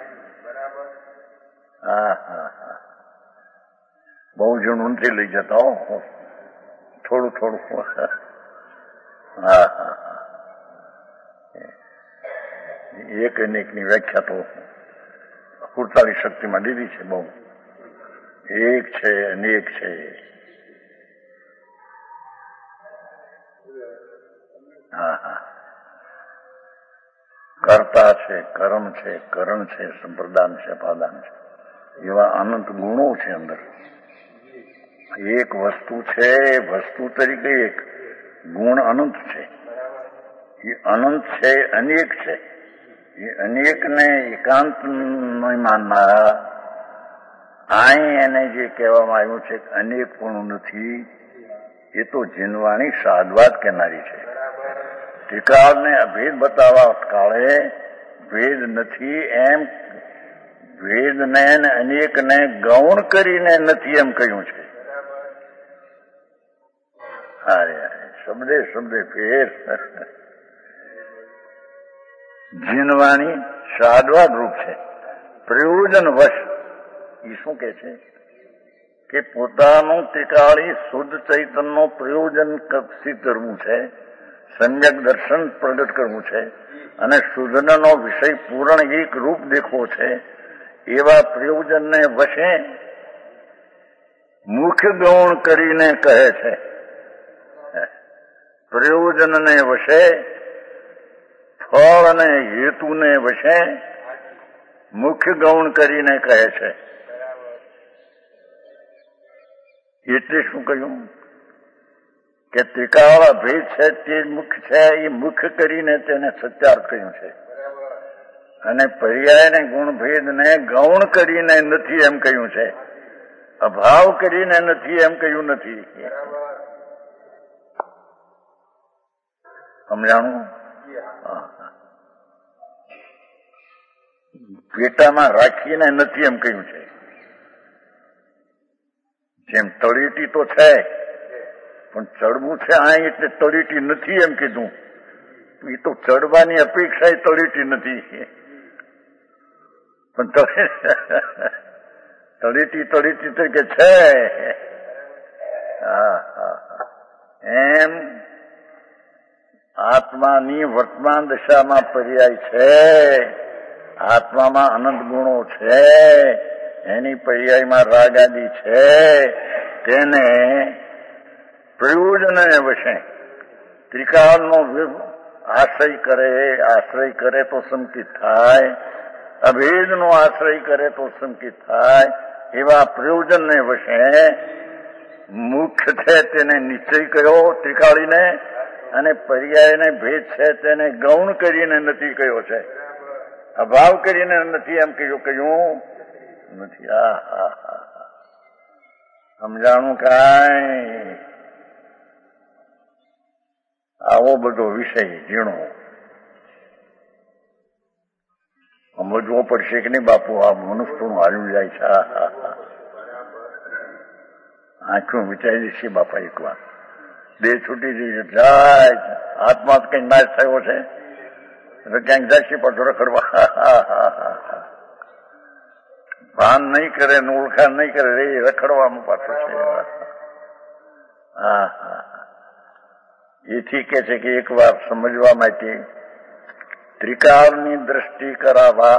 હા હા હા બહુ જણું નથી લઈ જતા હો, થોડું થોડું. હા હા હા એક અનેકની વ્યાખ્યા તો પૂરતાની શક્તિમાં દીધી છે. બહુ એક છે, અનેક છે. હા હા કર્તા છે, કર્મ છે, કરણ છે, સંપ્રદાન છે, પાદાન છે, એવા અનંત ગુણો છે અંદર. એક વસ્તુ છે, વસ્તુ તરીકે એક ગુણ અનંત છે. એ અનંત છે, અનેક છે. એ અનેકને એકાંત નહીં માનનારા અહીં એને જે કહેવામાં આવ્યું છે અનેક પણ નથી, એ તો જીનવાણી સાદવાદ કહેનારી છે. ત્રિકાળને અભેદ બતાવવા કાળે ભેદ નથી એમ ભેદને અનેકને ગૌણ કરીને નથી એમ કહ્યું છે. અરે શબ્દે શબ્દે ફેર. જીનવાણી સાદવાદ રૂપ છે. પ્રયોજન વશ એ શું કે છે કે પોતાનું ત્રિકાળી શુદ્ધ ચૈતનનો પ્રયોજન સિદ્ધ કરવું છે, સમ્યક દર્શન પ્રગટ કરવું છે, અને શુદ્ધનો વિષય પૂર્ણ એક રૂપ દેખવો છે. એવા પ્રયોજનને વશે મુખ્ય ગૌણ કરીને કહે છે. પ્રયોજનને વશે, ફળ અને હેતુને વશે મુખ્ય ગૌણ કરીને કહે છે. એટલે શું કહ્યું કે ત્રિકાળ અભેદ છે તે મુખ્ય છે, એ મુખ્ય કરીને તેને સત્યાર્થ કહ્યું છે. અને પર્યાય ને ગુણભેદ ને ગૌણ કરીને નથી એમ કહ્યું છે, અભાવ કરીને નથી એમ કહ્યું નથી. સમજાણું? પેટામાં રાખીને નથી એમ કહ્યું છે. જેમ તળીટી તો છે પણ ચડવું છે આ એટલે તળીટી નથી એમ કીધું. એ તો ચડવાની અપેક્ષા એ તળીટી નથી, પણ તળીટી તળીટી તરીકે છે. હા હા એમ આત્માની વર્તમાન દશામાં પર્યાય છે. આત્મામાં અનંત ગુણો છે, એની પર્યાયમાં રાગ આદિ છે. તેને પ્રયોજનને વશે ત્રિકાળનો આશ્રય કરે, આશ્રય કરે તો સંકિત થાય, અભેદનો આશ્રય કરે તો સંકિત થાય. એવા પ્રયોજનને વશે મુખ્ય છે તેને નિશ્ચય કર્યો ત્રિકાળીને, અને પર્યાયને ભેદ છે તેને ગૌણ કરીને નથી કહ્યો છે, અભાવ કરીને નથી એમ કહ્યું કહ્યું નથી. આ હા હા સમજાણું કાંઈ? આવો બધો વિષય ઝીણો સમજવો પડશે કે નહીં બાપુ, આ મનુષ્યનું હાલ્યું જાય છે. આંખો વિચારી છે બાપા એક વાર. દેહ છૂટી જઈ જાય, આત્મા કઈ નાશ થયો છે એટલે ક્યાંક જાય પાછો રખડવા. ભાન નહીં કરે ને ઓળખાણ નહીં કરે રે રખડવામાં પાછો છે. હા હા એથી કે છે કે એક વાર સમજવા માટે ત્રિકાળની દ્રષ્ટિ કરાવવા,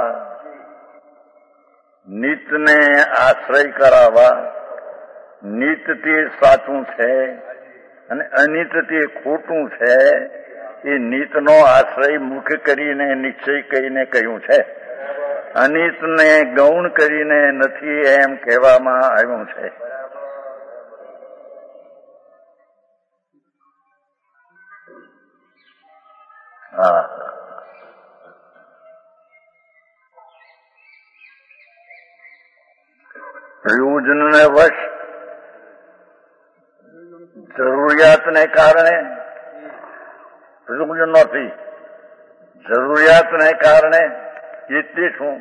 નિતને આશ્રય કરાવવા. નિત તે સાચું છે અને અનિત તે ખોટું છે. એ નિતનો આશ્રય મુખ્ય કરીને નિશ્ચય કરીને કહ્યું છે. અનિતને ગૌણ કરીને નથી એમ કહેવામાં આવ્યું છે. હા પ્રયોજનને વશ જરૂરિયાતને કારણે, પ્રયોજન નથી, જરૂરિયાતને કારણે. એટલે શું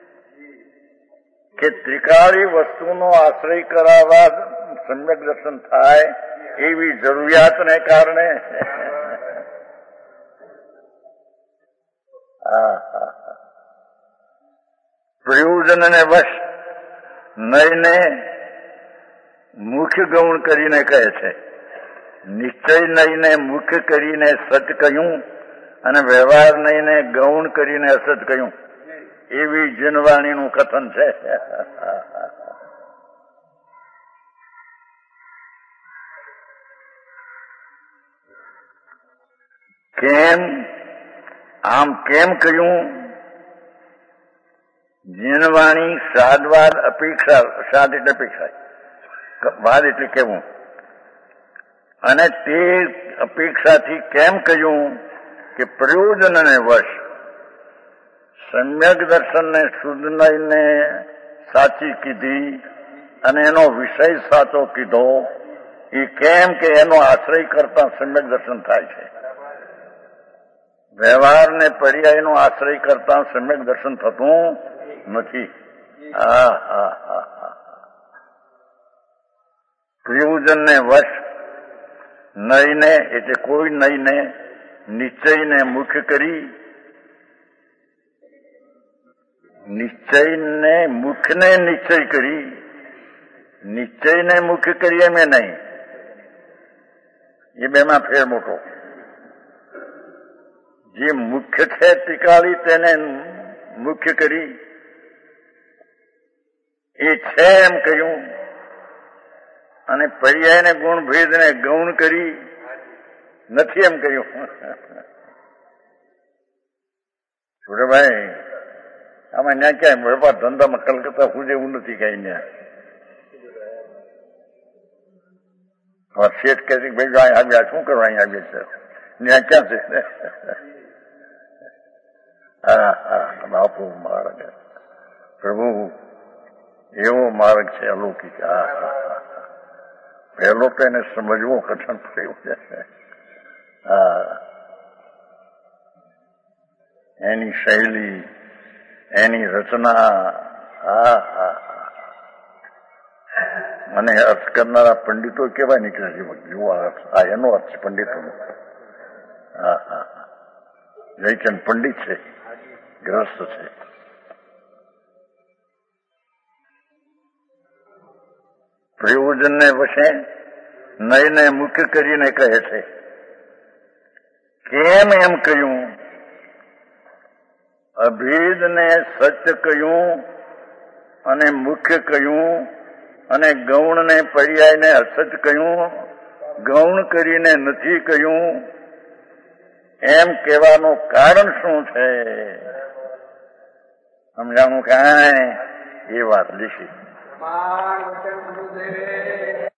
કે ત્રિકાળી વસ્તુનો આશ્રય કરાવવા સમ્યક દર્શન થાય એવી જરૂરિયાતને કારણે. પ્રયોજનને વશ નયને મુખ્ય ગૌણ કરીને કહે છે. નિશ્ચય નયને મુખ્ય કરીને સત કહ્યું અને વ્યવહાર નયને ગૌણ કરીને અસત કહ્યું. એવી જનવાણીનું કથન છે. કેમ આમ કેમ કહ્યું? જીનવાણી સાદવાદ અપેક્ષા, સાદ એટલે અપેક્ષા, વાદ એટલે કેવું. અને તે અપેક્ષાથી કેમ કહ્યું કે પ્રયોજનને વશ સમ્યક દર્શનને શુદ્ધ નયને સાચી કીધી અને એનો વિષય સાચો કીધો. એ કેમ કે એનો આશ્રય કરતા સમ્યક દર્શન થાય છે. વ્યવહારને પર્યાયનો આશ્રય કરતા સમ્યક દર્શન થતું નથી. હા હા હા હા પ્રયોજનને વશ નયને એટલે કોઈ નયને નિશ્ચયને મુખ્ય કરી, નિશ્ચયને મુખ્યને નિશ્ચય કરી, નિશ્ચયને મુખ્ય કરી એમ નહીં. એ બેમાં ફેર મોટો. જે મુખ્ય છે ત્રિકાળી તેને મુખ્ય કરી, એ છે એમ કહ્યું. અને પર્યાયને ગુણ ભેદને ગૌણ કરી નથી એમ કહ્યું. છોડભાઈ આમાં ન્યા ક્યાંય વેપાર ધંધામાં કલકત્તા હું જેવું નથી કઈ ન્યા. શેઠ કે છે ભાઈ અહીં આવ્યા શું કરવા અહીં આવ્યા છે, ન્યા ક્યાં છે? હા હા બાપુ માર્ગ પ્રભુ એવો માર્ગ છે અલૌકિક. હા હા પહેલો તો એને સમજવું કઠણ થયું છે. હા એની શૈલી, એની રચના. હા હા અને અર્થ કરનારા પંડિતો કેવા નીકળે છે જુઓ. આ એનો અર્થ છે પંડિતોનો. હા હા જયચંદ પંડિત છે, ગ્રસ્ત છે. પ્રયોજનને વશે નયને મુખ્ય કરીને કહે છે. કેમ એમ કહ્યું? અભેદને સત્ય કહ્યું અને મુખ્ય કહ્યું અને ગૌણને પર્યાયને અસત કહ્યું, ગૌણ કરીને નથી કહ્યું. એમ કહેવાનું કારણ શું છે? સમજાણું કાંઈ એ વાત લીધી.